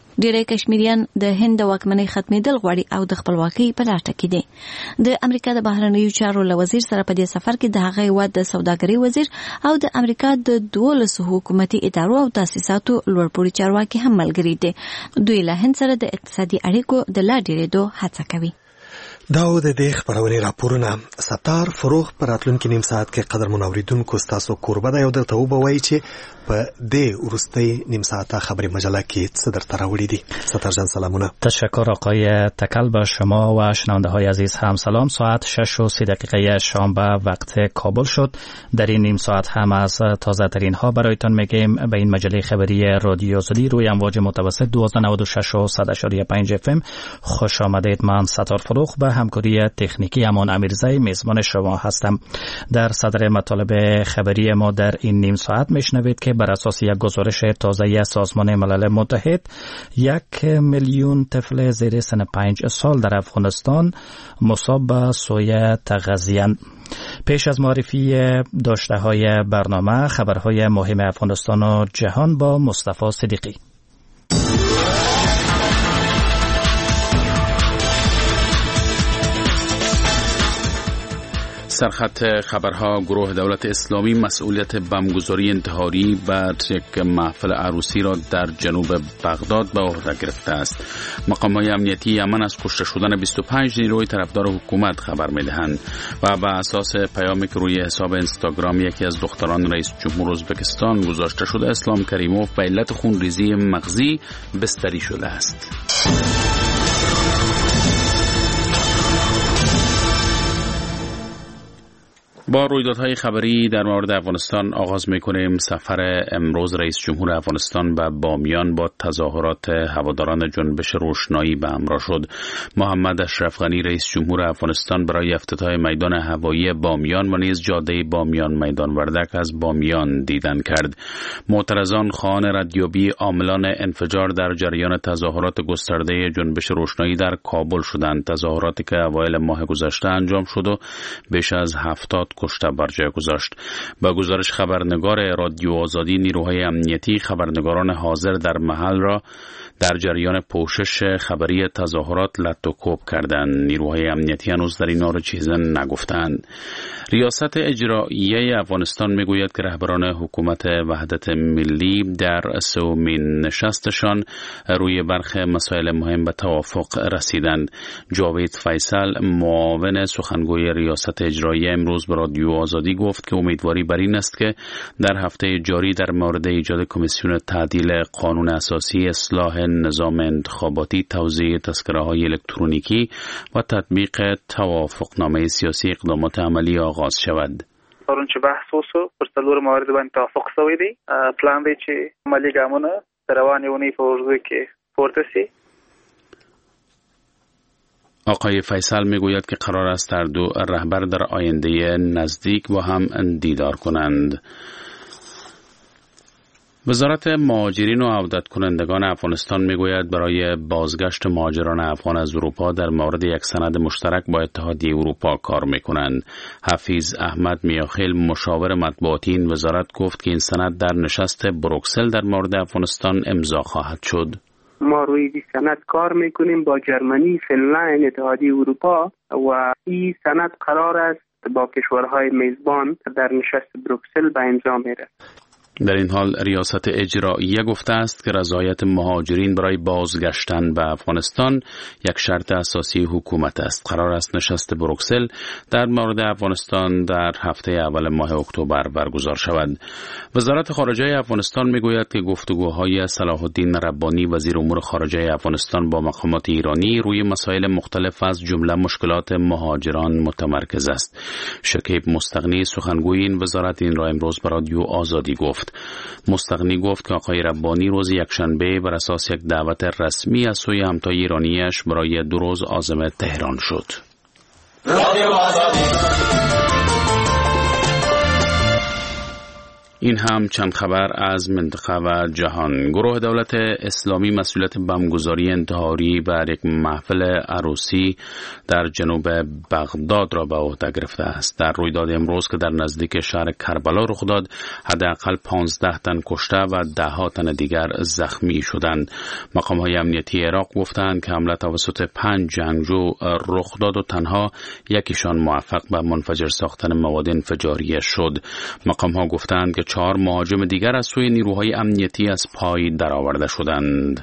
ډېری کشمیریان د هند د واکمنۍ ختمېدل غواړي او د خپلواکۍ په لټه کې دي. د امریکا د بهرنیو چارو له وزیر سره په دې سفر کې د هغه هیواد د سوداګرۍ وزیر او د امریکا د 12 حکومتي ادارو او تاسیساتو لوړپوړي چارواکي هم ملګري دي. دوی له هند سره د اقتصادي اړیکو د لا ډېرېدو هڅه کوي. دا د دې خبرونې راپورونه ستار فروغ پر راتلونکي نیم ساعت کې قدرمن اوریدونکو ستاسو کوربه دی او درته وبوي چې په دې ورستۍ نیم ساعته خبری مجله کې څه درته راوړي دي. ستار جان سلامونه. تشکر آقای تکل. به شما و شنونده های عزیز هم سلام. ساعت 6:30 شنبه وقت کابل شد. در این نیم ساعت هم از تازه ترین ها برایتان میگیم. به این مجله خبری رادیو آزادی روی امواج متوسط 1296 و 100.5 FM خوش آمدید. من ستار فروغ به همکاری تکنیکی امان امیرزی میزبان شما هستم. در صدر مطالب خبری ما در این نیم ساعت میشنوید که بر اساس یک گزارش تازه سازمان ملل متحد 1 میلیون طفل زیر سن 5 سال در افغانستان مصاب به سوی تغذیه‌اند. پیش از معرفی داشته های برنامه خبرهای مهم افغانستان و جهان با مصطفی صدیقی. سرخط خبرها: گروه دولت اسلامی مسئولیت بمبگذاری انتحاری بر یک محفل عروسی را در جنوب بغداد به عهده گرفته است. مقامات امنیتی یمن از کشته شدن 25 نیروی طرفدار حکومت خبر می‌دهند و بر اساس پیامی که روی حساب اینستاگرام یکی از دختران رئیس جمهور ازبکستان گذاشته شده، اسلام کریموف به علت خونریزی مغزی بستری شده است. با رویدادهای خبری در مورد افغانستان آغاز می‌کنیم. سفر امروز رئیس جمهور افغانستان به بامیان با تظاهرات هواداران جنبش روشنایی به همراه شد. محمد اشرف غنی رئیس جمهور افغانستان برای افتتاح میدان هوایی بامیان و نیز جاده بامیان میدان وردک از بامیان دیدن کرد. معترضان خواهان ردیابی عاملان انفجار در جریان تظاهرات گسترده جنبش روشنایی در کابل شدند. تظاهراتی که اوایل ماه گذشته انجام شد و بیش از 70 کشته بر جای گذاشت. با گزارش خبرنگار رادیو آزادی، نیروهای امنیتی خبرنگاران حاضر در محل را در جریان پوشش خبری تظاهرات لطوکوب کردند. نیروهای امنیتی هنوز در این مورد چیزی نگفتند. ریاست اجراییه افغانستان میگوید که رهبران حکومت وحدت ملی در سومین نشستشان روی برخی مسائل مهم به توافق رسیدند. جاوید فیصل معاون سخنگوی ریاست اجراییه امروز به رادیو آزادی گفت که امیدواری بر این است که در هفته جاری در مورد ایجاد کمیسیون تعدیل قانون اساسی، اصلاح نظام انتخاباتی، توزیع تذکره‌های الکترونیکی و تطبیق توافقنامه سیاسی اقدامات عملی آغاز شود. پرون چې بحث وشو پر څلور موارد باندې توافق شوی دی. پلان دی چې مالي ګامونه د روانې اونۍ په اوږدو کې پورته شي. آقای فیصل میگوید که قرار است هر دو رهبر در آینده نزدیک با هم دیدار کنند. وزارت مهاجرین و عودت کنندگان افغانستان میگوید برای بازگشت مهاجران افغان از اروپا در مورد یک سند مشترک با اتحادیه اروپا کار میکنند. حفیظ احمد میاخیل مشاور مطبوعاتی این وزارت گفت که این سند در نشست بروکسل در مورد افغانستان امضا خواهد شد. ما روی این سند کار میکنیم با جرمنی، فنلند، اتحادیه اروپا و این سند قرار است با کشورهای میزبان در نشست بروکسل به امضا میرسد. در این حال ریاست اجراییه گفته است که رضایت مهاجرین برای بازگشتن به افغانستان یک شرط اساسی حکومت است. قرار است نشست بروکسل در مورد افغانستان در هفته اول ماه اکتبر برگزار شود. وزارت خارجه افغانستان میگوید که گفتگوهای صلاح الدین ربانی وزیر امور خارجه افغانستان با مقامات ایرانی روی مسائل مختلف از جمله مشکلات مهاجران متمرکز است. شکیب مستغنی سخنگوی این وزارت این را امروز به رادیو آزادی گفت. مستغنی گفت که آقای ربانی روز یکشنبه بر اساس یک دعوت رسمی از سوی همتای ایرانیش برای 2 روز عازم تهران شد. این هم چند خبر از منطقه و جهان. گروه دولت اسلامی مسئولیت بمبگذاری انتحاری بر یک محفل عروسی در جنوب بغداد را به عهده گرفته است. در رویداد امروز که در نزدیک شهر کربلا رخ داد، حداقل 15 تن کشته و 10 تن دیگر زخمی شدند. مقام‌های امنیتی عراق گفتند که حمله توسط 5 جنگجو رخ داد و تنها یکیشان موفق به منفجر ساختن مواد انفجاریه شد. مقام‌ها گفتند که 4 مهاجم دیگر از سوی نیروهای امنیتی از پای درآورده شدند.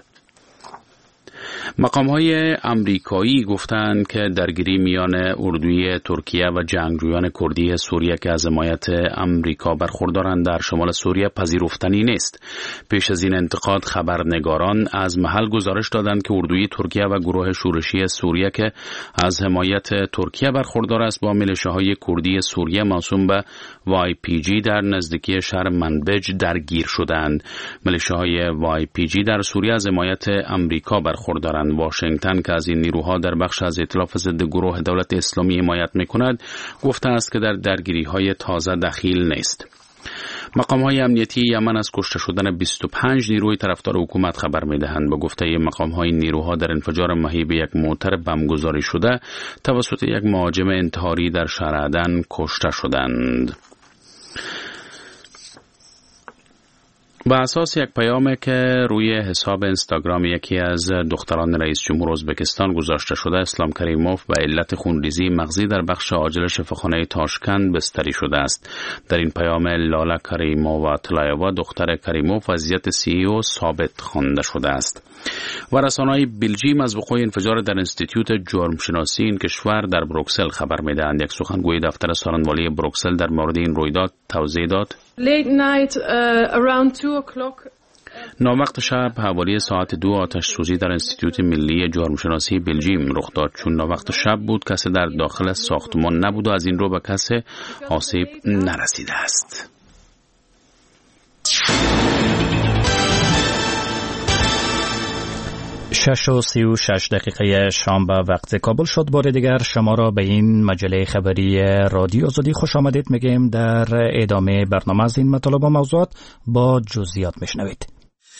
مقام‌های آمریکایی گفتند که درگیری میان اردوی ترکیه و جنگجویان کردی سوریه که از حمایت آمریکا برخوردارند در شمال سوریه پذیرفتنی نیست. پیش از این انتقاد خبرنگاران از محل گزارش دادند که اردوی ترکیه و گروه شورشی سوریه که از حمایت ترکیه برخوردار است با میلیشیاهای کردی سوریه موسوم به YPG در نزدیکی شهر منبج درگیر شدند. میلیشیاهای YPG در سوریه از حمایت آمریکا برخوردارند. واشنگتن که از این نیروها در بخش از ائتلاف ضد گروه دولت اسلامی حمایت می‌کند گفته است که در درگیری‌های تازه دخیل نیست. مقام‌های امنیتی یمن از کشته شدن 25 نیروی طرفدار حکومت خبر می‌دهند. با گفته مقام‌های نیروها در انفجار مهیب یک موتر بمبگذاری شده توسط یک مهاجم انتحاری در شهر عدن کشته شدند. با اساس یک پیامی که روی حساب اینستاگرام یکی از دختران رئیس جمهور ازبکستان گذاشته شده، اسلام کریموف به علت خونریزی مغزی در بخش عاجل شفاخانه تاشکند بستری شده است. در این پیام لالا کریمووا تلایوا دختر کریموف وضعیت CEO ثابت خوانده شده است. و رسانه‌های بلژیم از وقوع انفجار در انستیتوت جرمشناسی این کشور در بروکسل خبر می‌دهند. یک سخنگوی دفتر سخنوالی بروکسل در مورد این رویداد توضیح داد. ناوقت شب حوالی ساعت 2 آتش سوزی در انستیتوت ملی جرمشناسی بلژیم رخ داد. چون ناوقت شب بود کسی در داخل ساختمان نبود و از این رو به کسی آسیب نرسیده است. 6:36 شام به وقت کابل شد. بار دیگر شما را به این مجله خبری رادیو آزادی خوش آمدید میگیم. در ادامه برنامه از این مطالب و موضوعات با جزئیات میشنوید.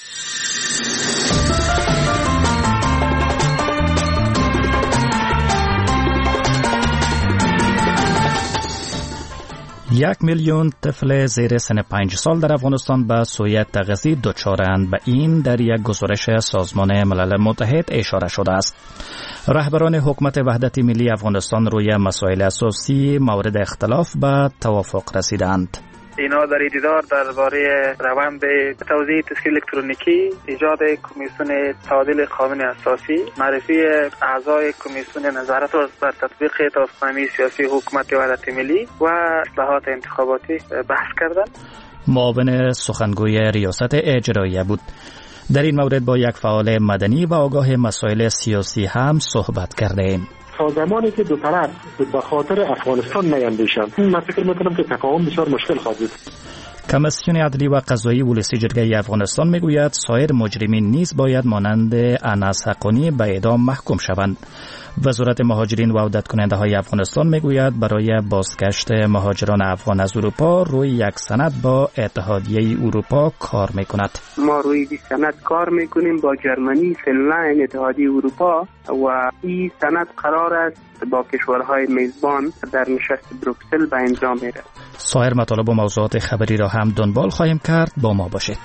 یک میلیون طفل زیر سن 5 سال در افغانستان به سوی تغذیه دچارند. به این در یک گزارش سازمان ملل متحد اشاره شده است. رهبران حکومت وحدت ملی افغانستان روی مسائل اساسی مورد اختلاف به توافق رسیدند. اینا در دیدار درباره روند توزیع تسکیل الکترونیکی، ایجاد کمیسیون تعدیل قانون اساسی، معرفی اعضای کمیسیون نظارت بر تطبیق توافقنامه سیاسی حکومت وحدت ملی و اصلاحات انتخاباتی بحث کردند. معاون سخنگوی ریاست اجراییه بود. در این مورد با یک فعال مدنی و آگاه مسائل سیاسی هم صحبت کردیم. تا زمانی که دو طرف به خاطر افغانستان نیندیشند، من فکر میکنم که تفاهم بسیار مشکل خواهد بود. کمیسیون عدلی و قضایی ولسی جرگه افغانستان میگوید سایر مجرمین نیز باید مانند انس حقانی به اعدام محکوم شوند. وزارت مهاجرین و عودت کننده های افغانستان میگوید برای بازگشت مهاجران افغان از اروپا روی یک سند با اتحادیه اروپا کار میکند. ما روی 20 سند کار میکنیم با جرمنی، فنلند، اتحادیه اروپا و این سند قرار است با کشورهای میزبان در نشست بروکسل به انجام میره. سایر مطالب و موضوعات خبری را هم دنبال خواهیم کرد. با ما باشید.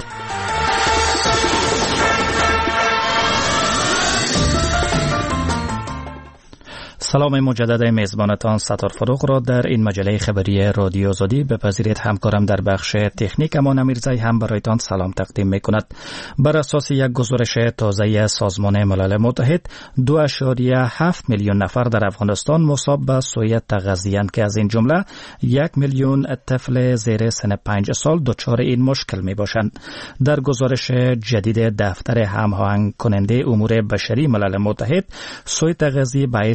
سلام مجدد میزبانتان ستار فروغ را در این مجله خبری رادیو آزادی بپذیرید. همکارم در بخش تکنیک امان امیرزایی هم برایتان سلام تقدیم میکند. بر اساس یک گزارش تازه سازمان ملل متحد 2.7 میلیون نفر در افغانستان مصاب به سوی تغذیه‌اند که از این جمله 1 میلیون طفل زیر سن 5 سال دچار این مشکل می باشند. در گزارش جدید دفتر هماهنگ کننده امور بشری ملل متحد سوی تغذیه باعث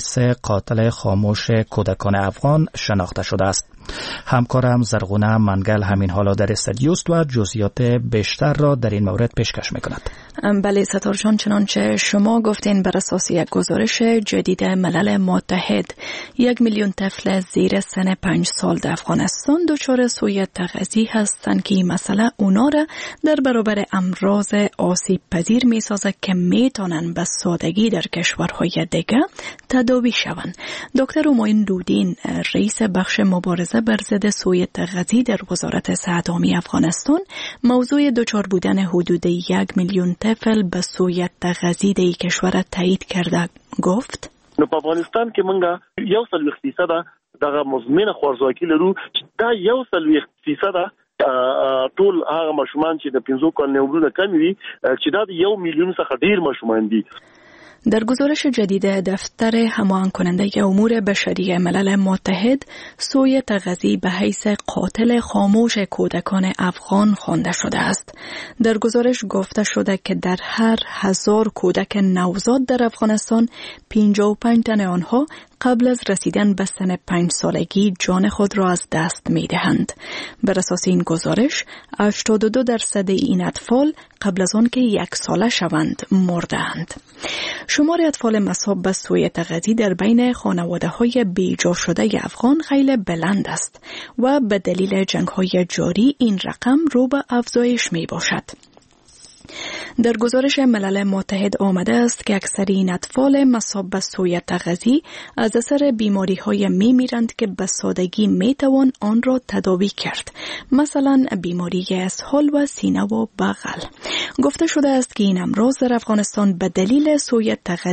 قاتل خاموش کودکان افغان شناخته شده است. همکارم زرغونه منگل همین حالا در استودیو است و جزئیات بیشتر را در این مورد پیشکش می‌کند. بله ستار جان، چنانچه شما گفتین بر اساس یک گزارش جدید ملل متحد 1 میلیون طفل زیر سن 5 سال در افغانستان دچار سوء تغذیه هستند که این مسئله اونا را در برابر امراض آسیب پذیر می‌سازد که میتونن به سادگی در کشورهای دیگه تداوی شوند. دکتر همایون دودین، رئیس بخش مبارزه بر ضد سوء تغذیه در وزارت صحت عامه افغانستان، موضوع دچار بودن حدود 1 میلیون طفل به سوء تغذیه در کشور تایید کرده. گفت نو په افغانستان کې مونږه 1% دغه مزمنه خوارزواکي لرو چې دا 1% ټول هغه ماشومان چې د 15 کال عمر کم وي چې دا 1 میلیون څخه ډیر ماشومان دي. در گزارش جدید دفتر هماهنگ کننده امور بشری ملل متحد، سوء تغذیه به حیث قاتل خاموش کودکان افغان خوانده شده است. در گزارش گفته شده که در هر 1000 کودک نوزاد در افغانستان 55 تن آنها قبل از رسیدن به سن 5 سالگی جان خود را از دست می دهند. بر اساس این گزارش 82% این اطفال قبل از آن که 1 ساله شوند مردند. شمار اطفال مصاب به سوء تغذیه در بین خانواده‌های بیجا شده افغان خیلی بلند است و به دلیل جنگ‌های جاری این رقم رو به افزایش می باشد. در گزارش ملل متحد آمده است که اکثر این اطفال مصاب به سوء تغذیه از اثر بیماری‌های می‌میرند که به سادگی می‌توان آن را تداوی کرد، مثلا بیماری اسهال و سینه و بغل. گفته شده است که این امراض در افغانستان به دلیل سوء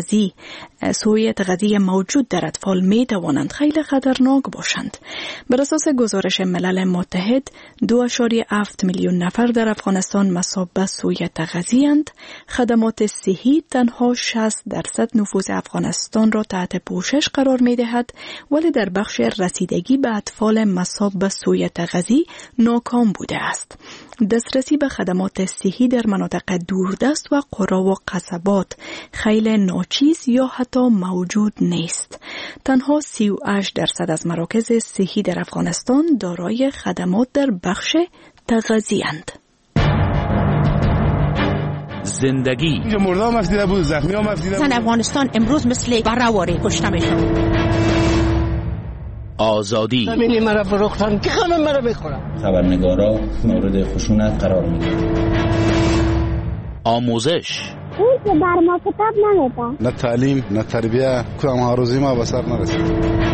تغذیه موجود در اطفال می‌توانند خیلی خطرناک باشند. بر اساس گزارش ملل متحد 2.7 میلیون نفر در افغانستان مصاب به سوء تغذیه‌اند. خدمات صحی تنها 60% نفوذ افغانستان را تحت پوشش قرار می‌دهد، ولی در بخش رسیدگی به اطفال مصاب به سوء تغذیه ناکام بوده است. دسترسی به خدمات صحی در مناطق دوردست و قرا و قصبات خیلی ناچیز یا حتی موجود نیست. تنها 38% از مراکز صحی در افغانستان دارای خدمات در بخش تغذیه‌اند. زندگی مردم مفیده بود، زخمی ها مفیده بود. زن افغانستان امروز مثل برهواری کشته میشن. آزادی زمینی مرا فروختن که همه مرا بخورن. خبرنگارا مورد خشونت قرار میگیرن. آموزش اون که بر ما کتاب نمیده. نه تعلیم نه تربیه، کدام هاروزی ما به سر نرسید.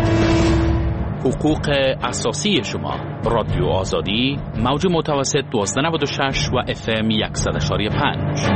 حقوق اساسی شما. رادیو آزادی، موج متوسط 1296 و FM 100.5.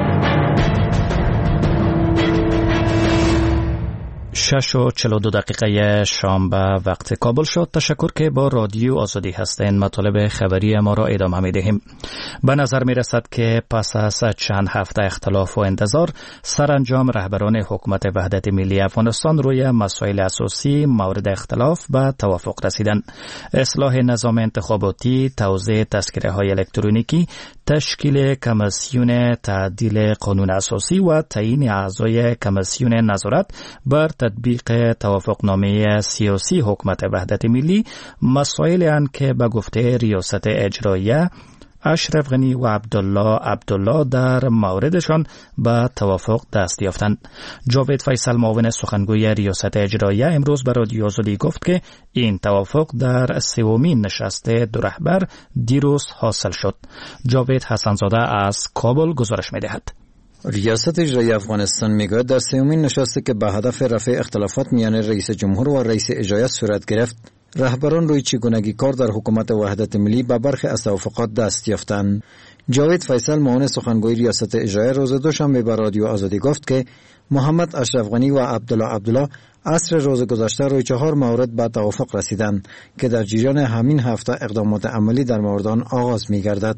6:42 شام به وقت کابل شد. تشکر که با رادیو آزادی هستین. مطالب خبری ما را ادامه می دهیم. به نظر می رسد که پس از چند هفته اختلاف و انتظار، سرانجام رهبران حکومت وحدت ملی افغانستان روی مسائل اساسی مورد اختلاف به توافق رسیدند. اصلاح نظام انتخاباتی، توزیع تذکره های الکترونیکی، تشکیل کمیسیون تعدیل قانون اساسی و تعیین اعضای کمیسیون نظارت بر تطبیق توافقنامه سیاسی حکومت وحدت ملی مسائلی اند که به گفته ریاست اجراییه اشرف غنی و عبدالله در موردشان به توافق دست یافتند. جاوید فیصل، معاون سخنگوی ریاست اجراییه، امروز به رادیو آزادی گفت که این توافق در سومین نشست دو رهبر دیروز حاصل شد. جاوید حسنزاده از کابل گزارش می‌دهد. ریاست اجرایی افغانستان میگوید در سومین نشستی که به هدف رفع اختلافات میان رئیس جمهور و رئیس اجرایی صورت گرفت، رهبران روی چگونگی کار در حکومت وحدت ملی به برخی از توافقات دست یافتند. جاوید فیصل، معاون سخنگوی ریاست اجرایی، روز دوشنبه به رادیو آزادی گفت که محمد اشرف غنی و عبدالله عصر روز گذشته روی 4 مورد به توافق رسیدند که در جریان همین هفته اقدامات عملی در مورد آن آغاز می‌گردد. رئیس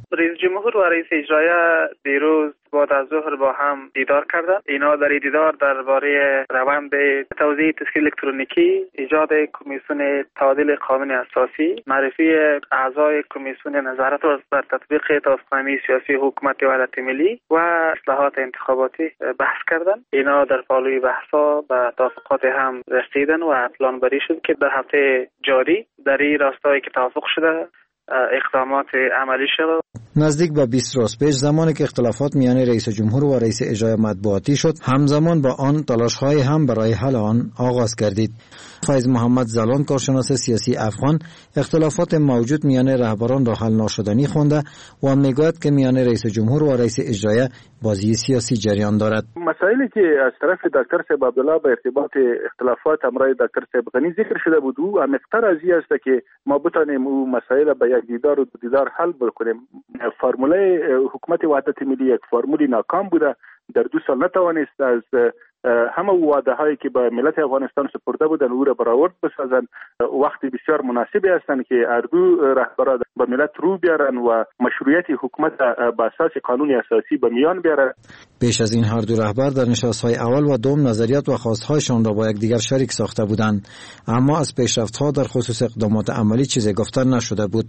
جمهور و رئیس اجرایی دیروز بعد از ظهر با هم دیدار کردند. اینا در دیدار درباره روند توزیع تسکیل الکترونیکی، ایجاد کمیسیون تعدیل قانون اساسی، معرفی اعضای کمیسیون نظارت بر تطبیق توافقنامه سیاسی حکومت وحدت ملی و اصلاحات انتخاباتی بحث کردند. اینا در پالوی بحث‌ها به توافقات هم رسیدن و پلانبری شد که در هفته جاری در این راستایی که توافق شده اقدامات عملی شد. نزدیک به 20 روز پیش زمانی که اختلافات میان رئیس جمهور و رئیس اجرایی مطبوعاتی شد، همزمان با آن تلاش‌های هم برای حل آن آغاز کردید. فایز محمد زلان، کارشناس سیاسی افغان، اختلافات موجود میان رهبران را حل ناشدنی خوانده و میگوید که میان رئیس جمهور و رئیس اجرایی بازی سیاسی جریان دارد. مسائلی که از طرف دکتر صاحب عبدالله به ارتباط اختلافات امرای دکتر صاحب غنی ذکر شده بود و عمیق‌تر از این است که ما بتانیم او مسائل به یک دیدار و دو دیدار حل بکنیم. فرموله حکومت وحدت ملی یک فرمولی ناکام بوده، در 2 سال نتوانست از همه وعده هایی که به ملت افغانستان سپرده بودن او را برآورد بسازن. وقت بسیار مناسبی هستند که اردو رهبران به ملت رو بیارن و مشروعیت حکومت به اساس قانون اساسی به میان بیارن. پیش از این هر دو رهبر در نشست‌های اول و دوم نظریات و خواست‌هایشان را با یکدیگر شریک ساخته بودند، اما از پیشرفت‌ها در خصوص اقدامات عملی چیزی گفتن نشده بود.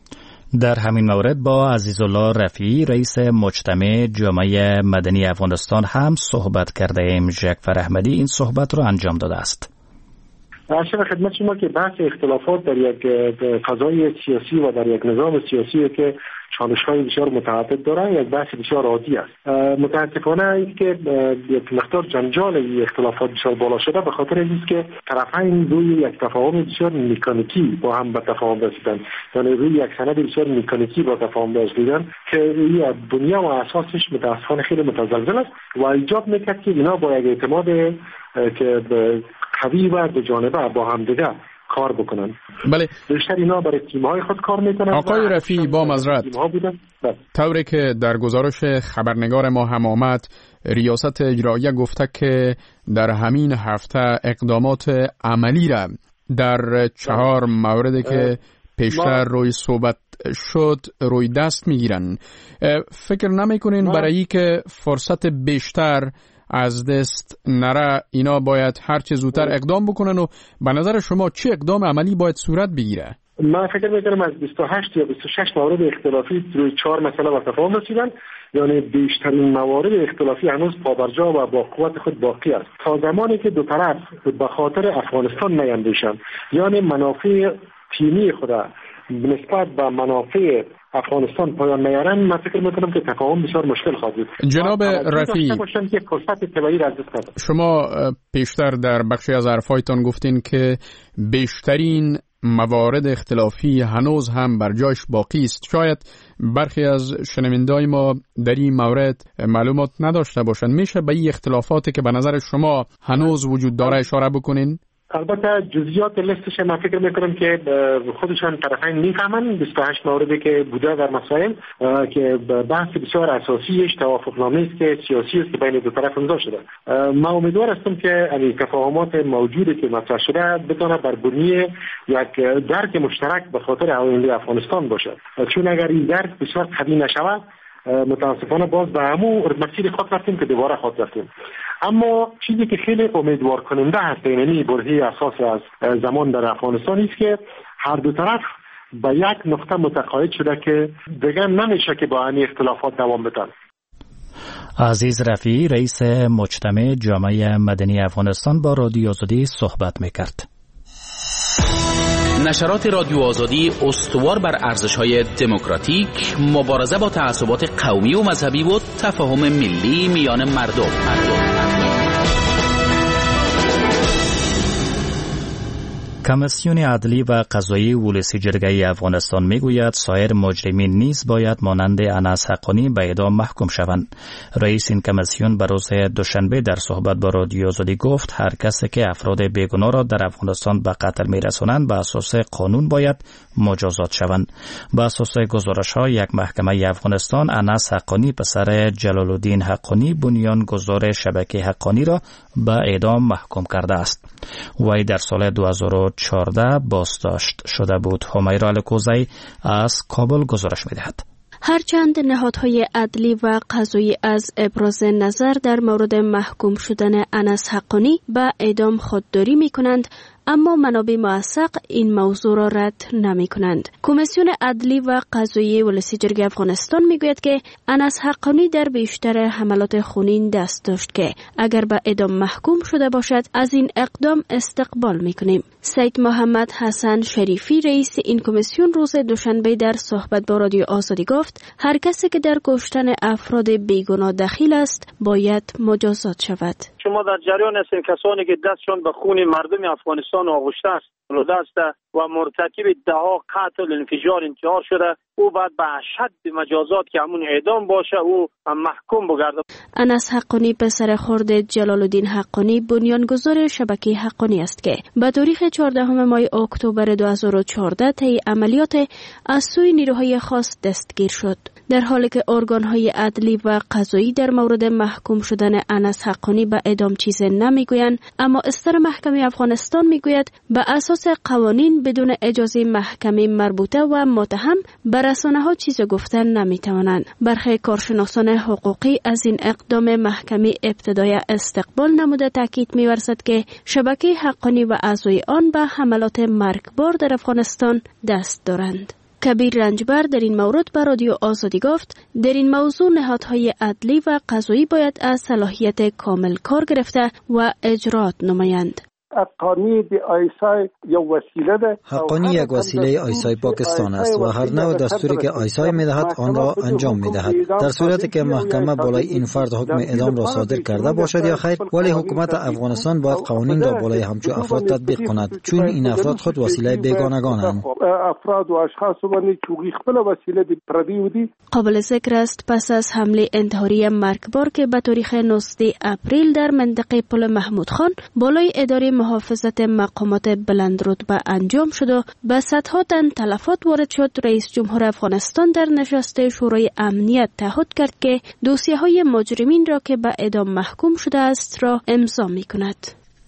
در همین مورد با عزیزالله رفیعی، رئیس مجتمع جامعه مدنی افغانستان هم صحبت کرده ایم. ژکفر احمدی این صحبت را انجام داده است. عرض خدمت شما که بحث اختلافات در یک فضای سیاسی و در یک نظام سیاسی که چالش‌های بسیار متعدد دارند یک بحث بسیار عادی است. متاسفانه است که یک مقدار جنجال این اختلافات بسیار بالا شده به خاطر اینکه که طرفین روی یک تفاهم بسیار مکانیکی با هم به تفاهم رسیدند، یعنی روی یک سند بسیار مکانیکی با تفاهم رسیدند که این بنیاد و اساسش متاسفانه خیلی متزلزل است و ایجاب می‌کند که اینا با یک اعتماد که قوی و دو جانبه با هم دیگر کار بکنن. بله. بیشتر اینا برای تیم‌های خود کار میکنن. آقای رفیعی با معذرت، طوری که در گزارش خبرنگار ما هم آمد، ریاست اجراییه گفته که در همین هفته اقدامات عملی را در 4 موردی که پیشتر روی صحبت شد روی دست میگیرن. فکر نمیکنین برای که فرصت بیشتر از دست نره اینا باید هر چه زودتر اقدام بکنن و به نظر شما چه اقدام عملی باید صورت بگیره؟ من فکر میکنم از 28 یا 26 مورد اختلافی روی 4 مسئله به تفاهم رسیدن، یعنی بیشترین موارد اختلافی هنوز پابرجا و با قوت خود باقی است. تا زمانی که دو طرف به خاطر افغانستان نیندیشن، یعنی منافع تیمی خود نسبت به منافع افغانستان پایان نیارن، من فکر میکنم که تفاهم بسیار مشکل خواهد بود. جناب رفیعی، شما پیشتر در بخشی از حرفایتان گفتین که بیشترین موارد اختلافی هنوز هم بر جایش باقی است. شاید برخی از شنوندگان ما در این مورد معلومات نداشته باشند. میشه به این اختلافاتی که به نظر شما هنوز وجود داره اشاره بکنین؟ البته جزئیات لیستش من فکر میکنم که خودشان طرفین میفهمن. 28 موردی که بوده در مسائل که بحث بسیار اساسیش توافقنامه است که سیاسی است که بین دو طرف امضا شده. من امیدوار هستم که این تفاهمات موجودی که مطرح شده بتونه بر بنیه یک درک مشترک به خاطر آینده افغانستان باشد، چون اگر این درک بسیار قوی نشود متاسفانه باز به همون مسیر خود رفتیم که دوباره خود رفتیم. اما چیزی که خیلی امیدوار کننده هست یعنی برهه اساس از زمان در افغانستان است که هر دو طرف به یک نقطه متقاعد شده که دیگه نمیشه که با این اختلافات دوام بدن. عزیز رفیعی، رئیس مجتمع جامعه مدنی افغانستان، با رادیو آزادی صحبت میکرد. نشرات رادیو آزادی استوار بر ارزش‌های دموکراتیک، مبارزه با تعصبات قومی و مذهبی و تفاهم ملی میان مردم. کمیسیون عدلی و قضایی ولسی جرگه افغانستان میگوید سایر مجرمین نیز باید مانند انس حقانی به اعدام محکوم شوند. رئیس این کمیسیون به روز دوشنبه در صحبت با رادیو آزادی گفت هر کسی که افراد بیگناه را در افغانستان به قتل میرسانند به اساس قانون باید مجازات شوند. به اساس گزارش‌ها یک محکمه افغانستان انس حقانی پسر جلال الدین حقانی بنیانگذار شبکه حقانی را به اعدام محکوم کرده است. وی در سال 2014 بازداشت شده بود. همیرا الکوزی از کابل گزارش می‌دهد. هرچند نهادهای عدلی و قضایی از ابراز نظر در مورد محکوم شدن انس حقانی به اعدام خودداری می کنند، اما منابع موثق این موضوع را رد نمی کنند. کمیسیون عدلی و قضایی ولسی جرگه افغانستان می گوید که انس حقانی در بیشتر حملات خونین دست داشت که اگر به اعدام محکوم شده باشد از این اقدام استقبال می کنیم. سید محمد حسن شریفی رئیس این کمیسیون روز دوشنبه در صحبت با رادیو آزادی گفت هر کسی که در کشتن افراد بیگناه دخیل است باید مجازات شود. شما در جریان هستید کسانی که دستشون به خون مردم افغانستان آغشته است و مرتکب دهها قتل انفجار انتحار شده، او باید به اشد مجازات که همون اعدام باشه او محکوم بگرده. انس حقانی پسر خرد جلال الدین حقانی بنیانگذار شبکه حقانی است که به تاریخ 14 ماه اکتبر 2014 طی عملیات از سوی نیروهای خاص دستگیر شد، در حالی که ارگانهای عدلی و قضایی در مورد محکوم شدن انس حقانی به اعدام چیز نمیگویند، اما استر محکمه افغانستان میگوید به اساس قوانین بدون اجازه محکمه مربوطه و متهم بر رسانه‌ها چیز گفتن نمیتوانند. برخی کارشناسان حقوقی از این اقدام محکمه ابتدای استقبال نموده تاکید می‌ورزد که شبکه حقانی و اعضای آن به حملات مرگبار در افغانستان دست دارند. کبیر رنجبر در این مورد به رادیو آزادی گفت در این موضوع نهادهای عدلی و قضایی باید از صلاحیت کامل کار گرفته و اجرات نمایند. حقانی یک وسیله آیسای پاکستان است و هر نوع دستوری که آیسای می‌دهد آن را انجام می‌دهد. در صورتی که محکمه بالای این فرد حکم اعدام را صادر کرده باشد یا خیر، ولی حکومت افغانستان باید قوانین را بالای همچون افراد تطبیق کند، چون این افراد خود وسیله بیگانگانند. افراد و اشخاص باندې چوغی خپل وسیله دی پردی ودی. قابل ذکر است پس از حمله انتحاری مرگبار که به تاریخ 19 اپریل در منطقه پل محمود خان بالای اداره محافظت مقامات بلندرتبه انجام شد و به صدها تن تلفات وارد شد، رئیس جمهور افغانستان در نشست شورای امنیت تعهد کرد که دوسیه‌های مجرمین را که به اعدام محکوم شده است را امضا می‌کند.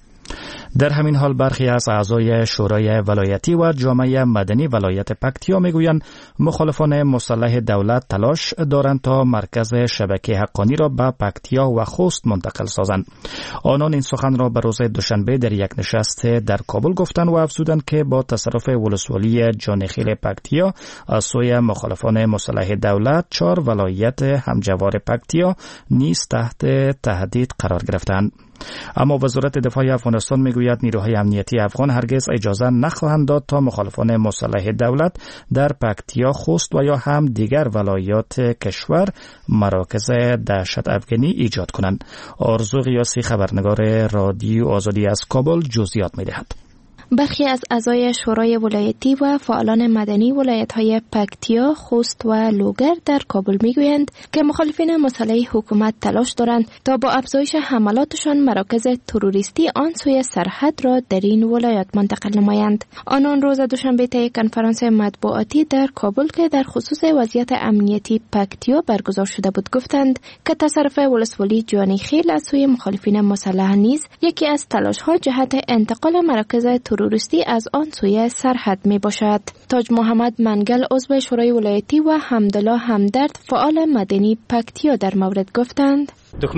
در همین حال برخی از اعضای شورای ولایتی و جامعه مدنی ولایت پکتیا میگویند مخالفان مسلح دولت تلاش دارند تا مرکز شبکه حقانی را به پکتیا و خوست منتقل سازند. آنان این سخن را به روز دوشنبه در یک نشست در کابل گفتند و افزودند که با تصرف ولسوالی جانخیل پکتیا از سوی مخالفان مسلح دولت 4 ولایت همجوار پکتیا نیز تحت تهدید قرار گرفتند. اما وزارت دفاع افغانستان میگوید نیروهای امنیتی افغان هرگز اجازه نخواهند داد تا مخالفان مسلح دولت در پکتیا، خوست و یا هم دیگر ولایات کشور مراکز دهشت افغانی ایجاد کنند. آرزو قیاسی خبرنگار رادیو آزادی از کابل جزئیات میدهد. برخی از اعضای شورای ولایتی و فعالان مدنی ولایت‌های پکتیا، خوست و لوگر در کابل میگویند که مخالفین مسلح حکومت تلاش دارند تا با افزایش حملاتشان مراکز تروریستی آن سوی سرحد را در این ولایات منتقل نمایند. آنان روز دوشنبه طی کنفرانس مطبوعاتی در کابل که در خصوص وضعیت امنیتی پکتیا برگزار شده بود گفتند که تصرف ولسوالی جانخیل از سوی مخالفین مسلح نیز یکی از تلاش‌ها جهت انتقال مراکز تروریستی از آن سوی سرحد می باشد. تاج محمد منگل عضو شورای ولایتی و حمدالله همدرد فعال مدنی پکتیا در مورد گفتند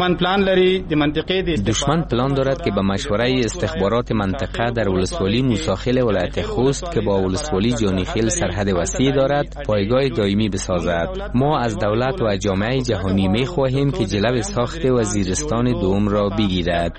دشمن پلان دارد که به مشوره استخبارات منطقه در ولسوالی موساخیل ولایت خوست که با ولسوالی جانخیل سرحد وسیع دارد پایگاه دائمی بسازد. ما از دولت و جامعه جهانی می خواهیم که جلو ساخت وزیرستان دوم را بگیرد.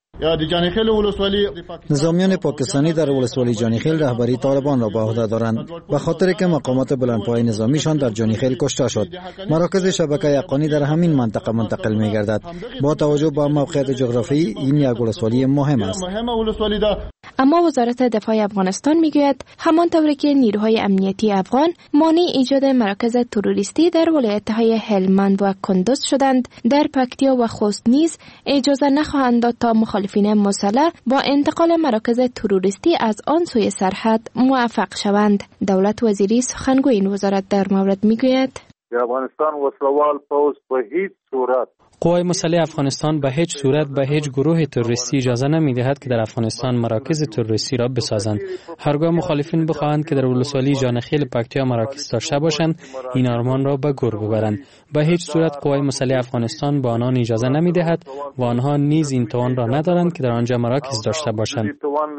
نظامیان پاکستانی در ولسوالی جانخیل رهبری طالبان را به عهده دارند به خاطر که مقامات بلندپایه نظامیشان در جانخیل کشته شد. مراکز شبکه حقانی در همین منطقه منتقل می گردد. با توجه به موقعیت جغرافیایی این یک ولسوالی مهم است. اما وزارت دفاع افغانستان میگوید همان طوری که نیروهای امنیتی افغان مانع ایجاد مراکز تروریستی در ولایت‌های هلمند و کندوز شدند، در پکتیا و خوست نیز اجازه نخواهند داد تا مخالفین مسلح با انتقال مراکز تروریستی از آن سوی سرحد موفق شوند. دولت وزیری سخنگوی این وزارت در مورد میگوید افغانستان وسلوال پوز به هیچ صورت قوای مسلح افغانستان به هیچ صورت به هیچ گروه تروریستی اجازه نمی‌دهد که در افغانستان مراکز تروریستی را بسازند. هرگاه مخالفین بخواهند که در ولسوالی جانخیل پکتیا مراکز داشته باشند، این آرمان را به گور ببرند. به هیچ صورت قوای مسلح افغانستان به آنان اجازه نمی‌دهد و آنها نیز این توان را ندارند که در آنجا مراکز داشته باشند.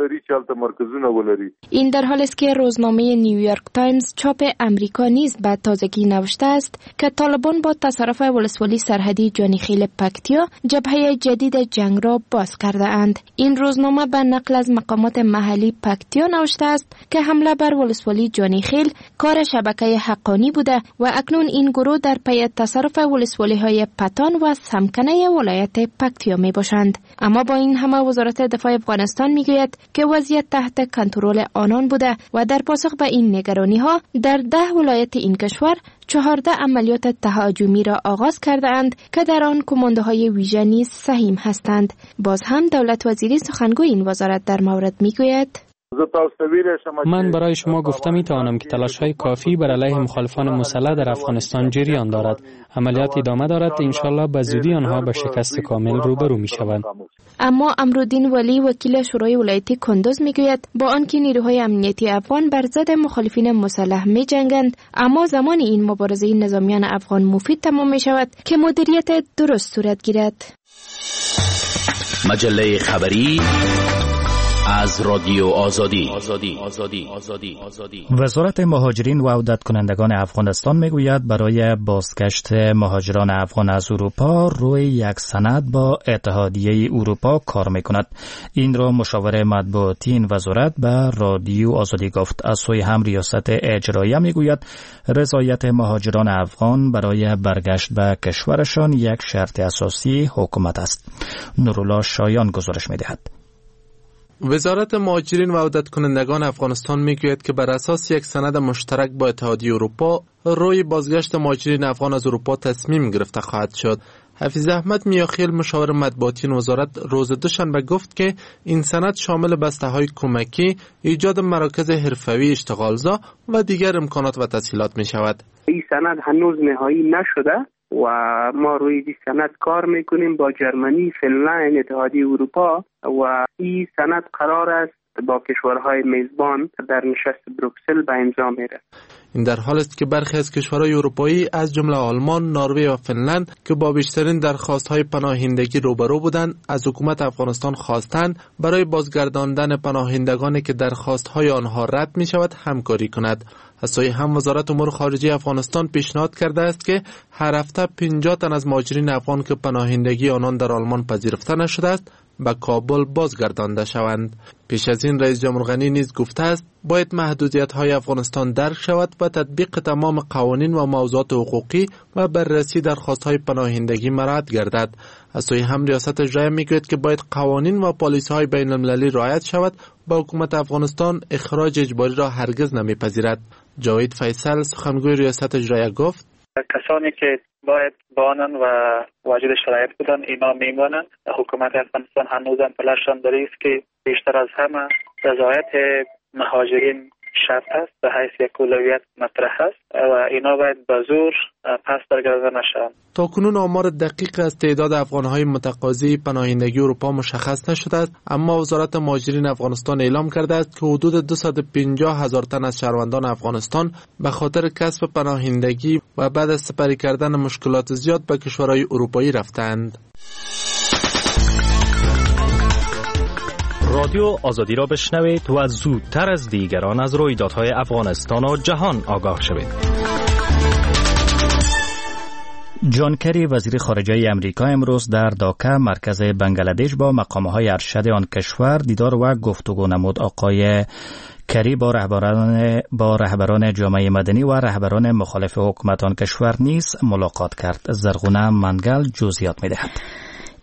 این در حالی است که روزنامه نیویورک تایمز چاپ امریکا نیز به تازگی نوشته است که طالبان با تصرف ولسوالی سرحدی جانخیل پکتیا جبهه جدید جنگ را باز کرده اند. این روزنامه به نقل از مقامات محلی پکتیا نوشته است که حمله بر ولسوالی جانخیل کار شبکه حقانی بوده و اکنون این گروه در پی تصرف ولسوالی های پتان و سمکنه ولایت پکتیا می باشند. اما با این همه وزارت دفاع افغانستان می گوید که وضعیت تحت کنترل آنان بوده و در پاسخ به این نگرانی ها در 10 ولایت این کشور 14 عملیات تهاجمی را آغاز کرده اند که در آن کماندوهای ویژه نیز سهیم هستند. باز هم دولت وزیری سخنگوی این وزارت در مورد می گوید: من برای شما گفته می توانم که تلاش‌های کافی بر علیه مخالفان مسلح در افغانستان جریان دارد. عملیات ادامه دارد. انشالله به زودی آنها به شکست کامل روبرو می شوند. اما امرالدین ولی وکیل شورای ولایتی کندوز می گوید با آنکه نیروهای امنیتی افغان بر ضد مخالفین مسلح می جنگند، اما زمان این مبارزه نظامیان افغان مفید تمام می شود که مدیریت درست صورت گیرد. مجله خبری از رادیو آزادی. وزارت مهاجرین و عودت کنندگان افغانستان میگوید برای بازگشت مهاجران افغان از اروپا روی یک سند با اتحادیه اروپا کار میکند. این را مشاور مطبوعاتی این وزارت به رادیو آزادی گفت. از سوی هم ریاست اجراییه میگوید رضایت مهاجران افغان برای برگشت به کشورشان یک شرط اساسی حکومت است. نورالله شایان گزارش میدهد. وزارت مهاجرین و عودت کنندگان افغانستان میگوید که بر اساس یک سند مشترک با اتحادیه اروپا روی بازگشت مهاجرین افغان از اروپا تصمیم گرفته خواهد شد. حفیظ احمد میاخیل مشاور مطبوعاتی وزارت روز دوشنبه گفت که این سند شامل بسته‌های کمکی، ایجاد مراکز حرفه‌ای اشتغالزا و دیگر امکانات و تسهیلات می شود. این سند هنوز نهایی نشده و ما روی این سند کار میکنیم با جرمنی، فنلند، اتحادیه اروپا و این سند قرار است با کشورهای میزبان در نشست بروکسل به امضا میره. این در حال است که برخی از کشورهای اروپایی از جمله آلمان، نروژ و فنلند که با بیشترین درخواست‌های پناهندگی روبرو بودند، از حکومت افغانستان خواستند برای بازگرداندن پناهندگانی که درخواست‌های آنها رد می‌شود همکاری کند. از سوی هم وزارت امور خارجه افغانستان پیشنهاد کرده است که هر هفته 50 تن از مهاجرین افغان که پناهندگی آنان در آلمان پذیرفته نشده است به کابل بازگردانده شوند. پیش از این رئیس جمهور غنی نیز گفته است باید محدودیت‌های افغانستان درک شود و تطبیق تمام قوانین و موضوعات حقوقی و بررسی درخواست‌های پناهندگی مراعات گردد. از سوی هم ریاست اجراییه میگوید که باید قوانین و پالیسی‌های بین‌المللی رعایت شود و حکومت افغانستان اخراج اجباری را هرگز نمیپذیرد. جاوید فیصل سخنگوی ریاست اجراییه گفت کسانی که باید بانن و واجد شرایط بودن اینا میمانند. حکومت افغانستان هنوزم پلشان داره است که بیشتر از همه رضایت مهاجرین شرط است، به حیث یک اولویت مطرح است و اینا باید به زور پس برگردانده نشوند. تا کنون آمار دقیق از تعداد افغانهای متقاضی پناهندگی اروپا مشخص نشده است، اما وزارت مهاجرین افغانستان اعلام کرده است که حدود 250,000 تن از شهروندان افغانستان به خاطر کسب پناهندگی و بعد از سپری کردن مشکلات زیاد به کشورهای اروپایی رفتند. رادیو آزادی را بشنوید و زودتر از دیگران از رویدادهای افغانستان و جهان آگاه شوید. جان کری وزیر خارجه امریکا امروز در داکا مرکز بنگلادش با مقام‌های ارشد آن کشور دیدار و گفتگو نمود. آقای کری با رهبران جامعه مدنی و رهبران مخالف حکومت آن کشور نیز ملاقات کرد. زرغونه منگل جزئیات می‌دهد.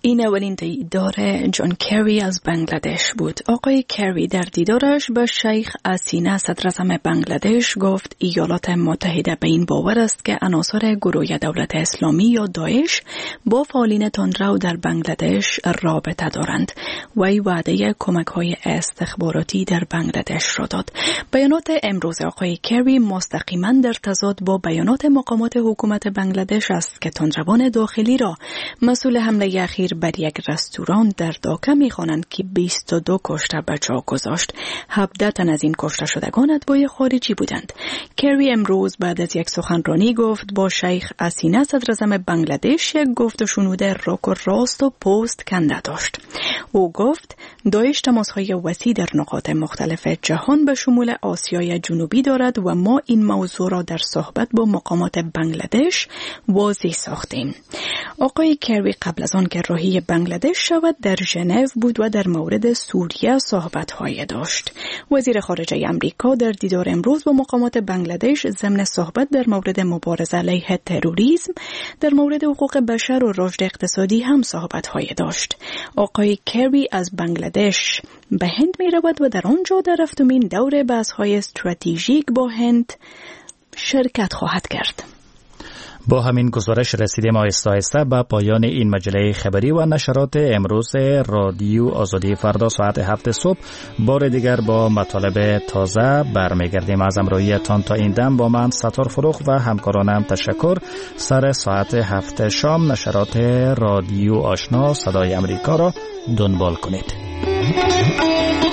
این اولین دیدار جان کری از بنگلادش بود. آقای کری در دیدارش به شیخ حسینه صدراعظم بنگلادش گفت ایالات متحده به این باور است که عناصر گروه دولت اسلامی یا داعش با فعالین تندرو در بنگلادش رابطه دارند. وی وعده کمک‌های استخباراتی در بنگلادش را داد. بیانات امروز آقای کری مستقیما در تضاد با بیانات مقامات حکومت بنگلادش است که تندروان داخلی را مسئول حمله اخیر بر یک رستوران در داکا می‌خوانند که 22 کشته به جا گذاشت. 17 تن از این کشته شدگان اتباع خارجی بودند. کری امروز بعد از یک سخنرانی گفت با شیخ حسینه صدراعظم بنگلادش یک گفت و شنود راک و راست و پوست کنده داشت. او گفت داعش تماس‌های وسیع در نقاط مختلف جهان به شمول آسیای جنوبی دارد و ما این موضوع را در صحبت با مقامات بنگلادش واضح ساختیم. آقای کری قبل از آن که راهی بنگلادش شود در ژنو بود و در مورد سوریه صحبت‌های داشت. وزیر خارجه آمریکا در دیدار امروز با مقامات بنگلادش ضمن صحبت در مورد مبارزه علیه تروریسم، در مورد حقوق بشر و رشد اقتصادی هم صحبت‌های داشت. آقای کری از بنگلادش به هند می رود و در آنجا در هفتمین دور بحث‌های استراتژیک با هند شرکت خواهد کرد. با همین گزارش رسیدیم آهسته به پایان این مجله خبری و نشرات امروز رادیو آزادی. فردا ساعت 7 صبح بار دیگر با مطالب تازه برمیگردیم. از همراهیتان تا این دم با من ستار فروخ و همکارانم تشکر. سر ساعت 7 شام نشرات رادیو آشنا صدای امریکا را دنبال کنید.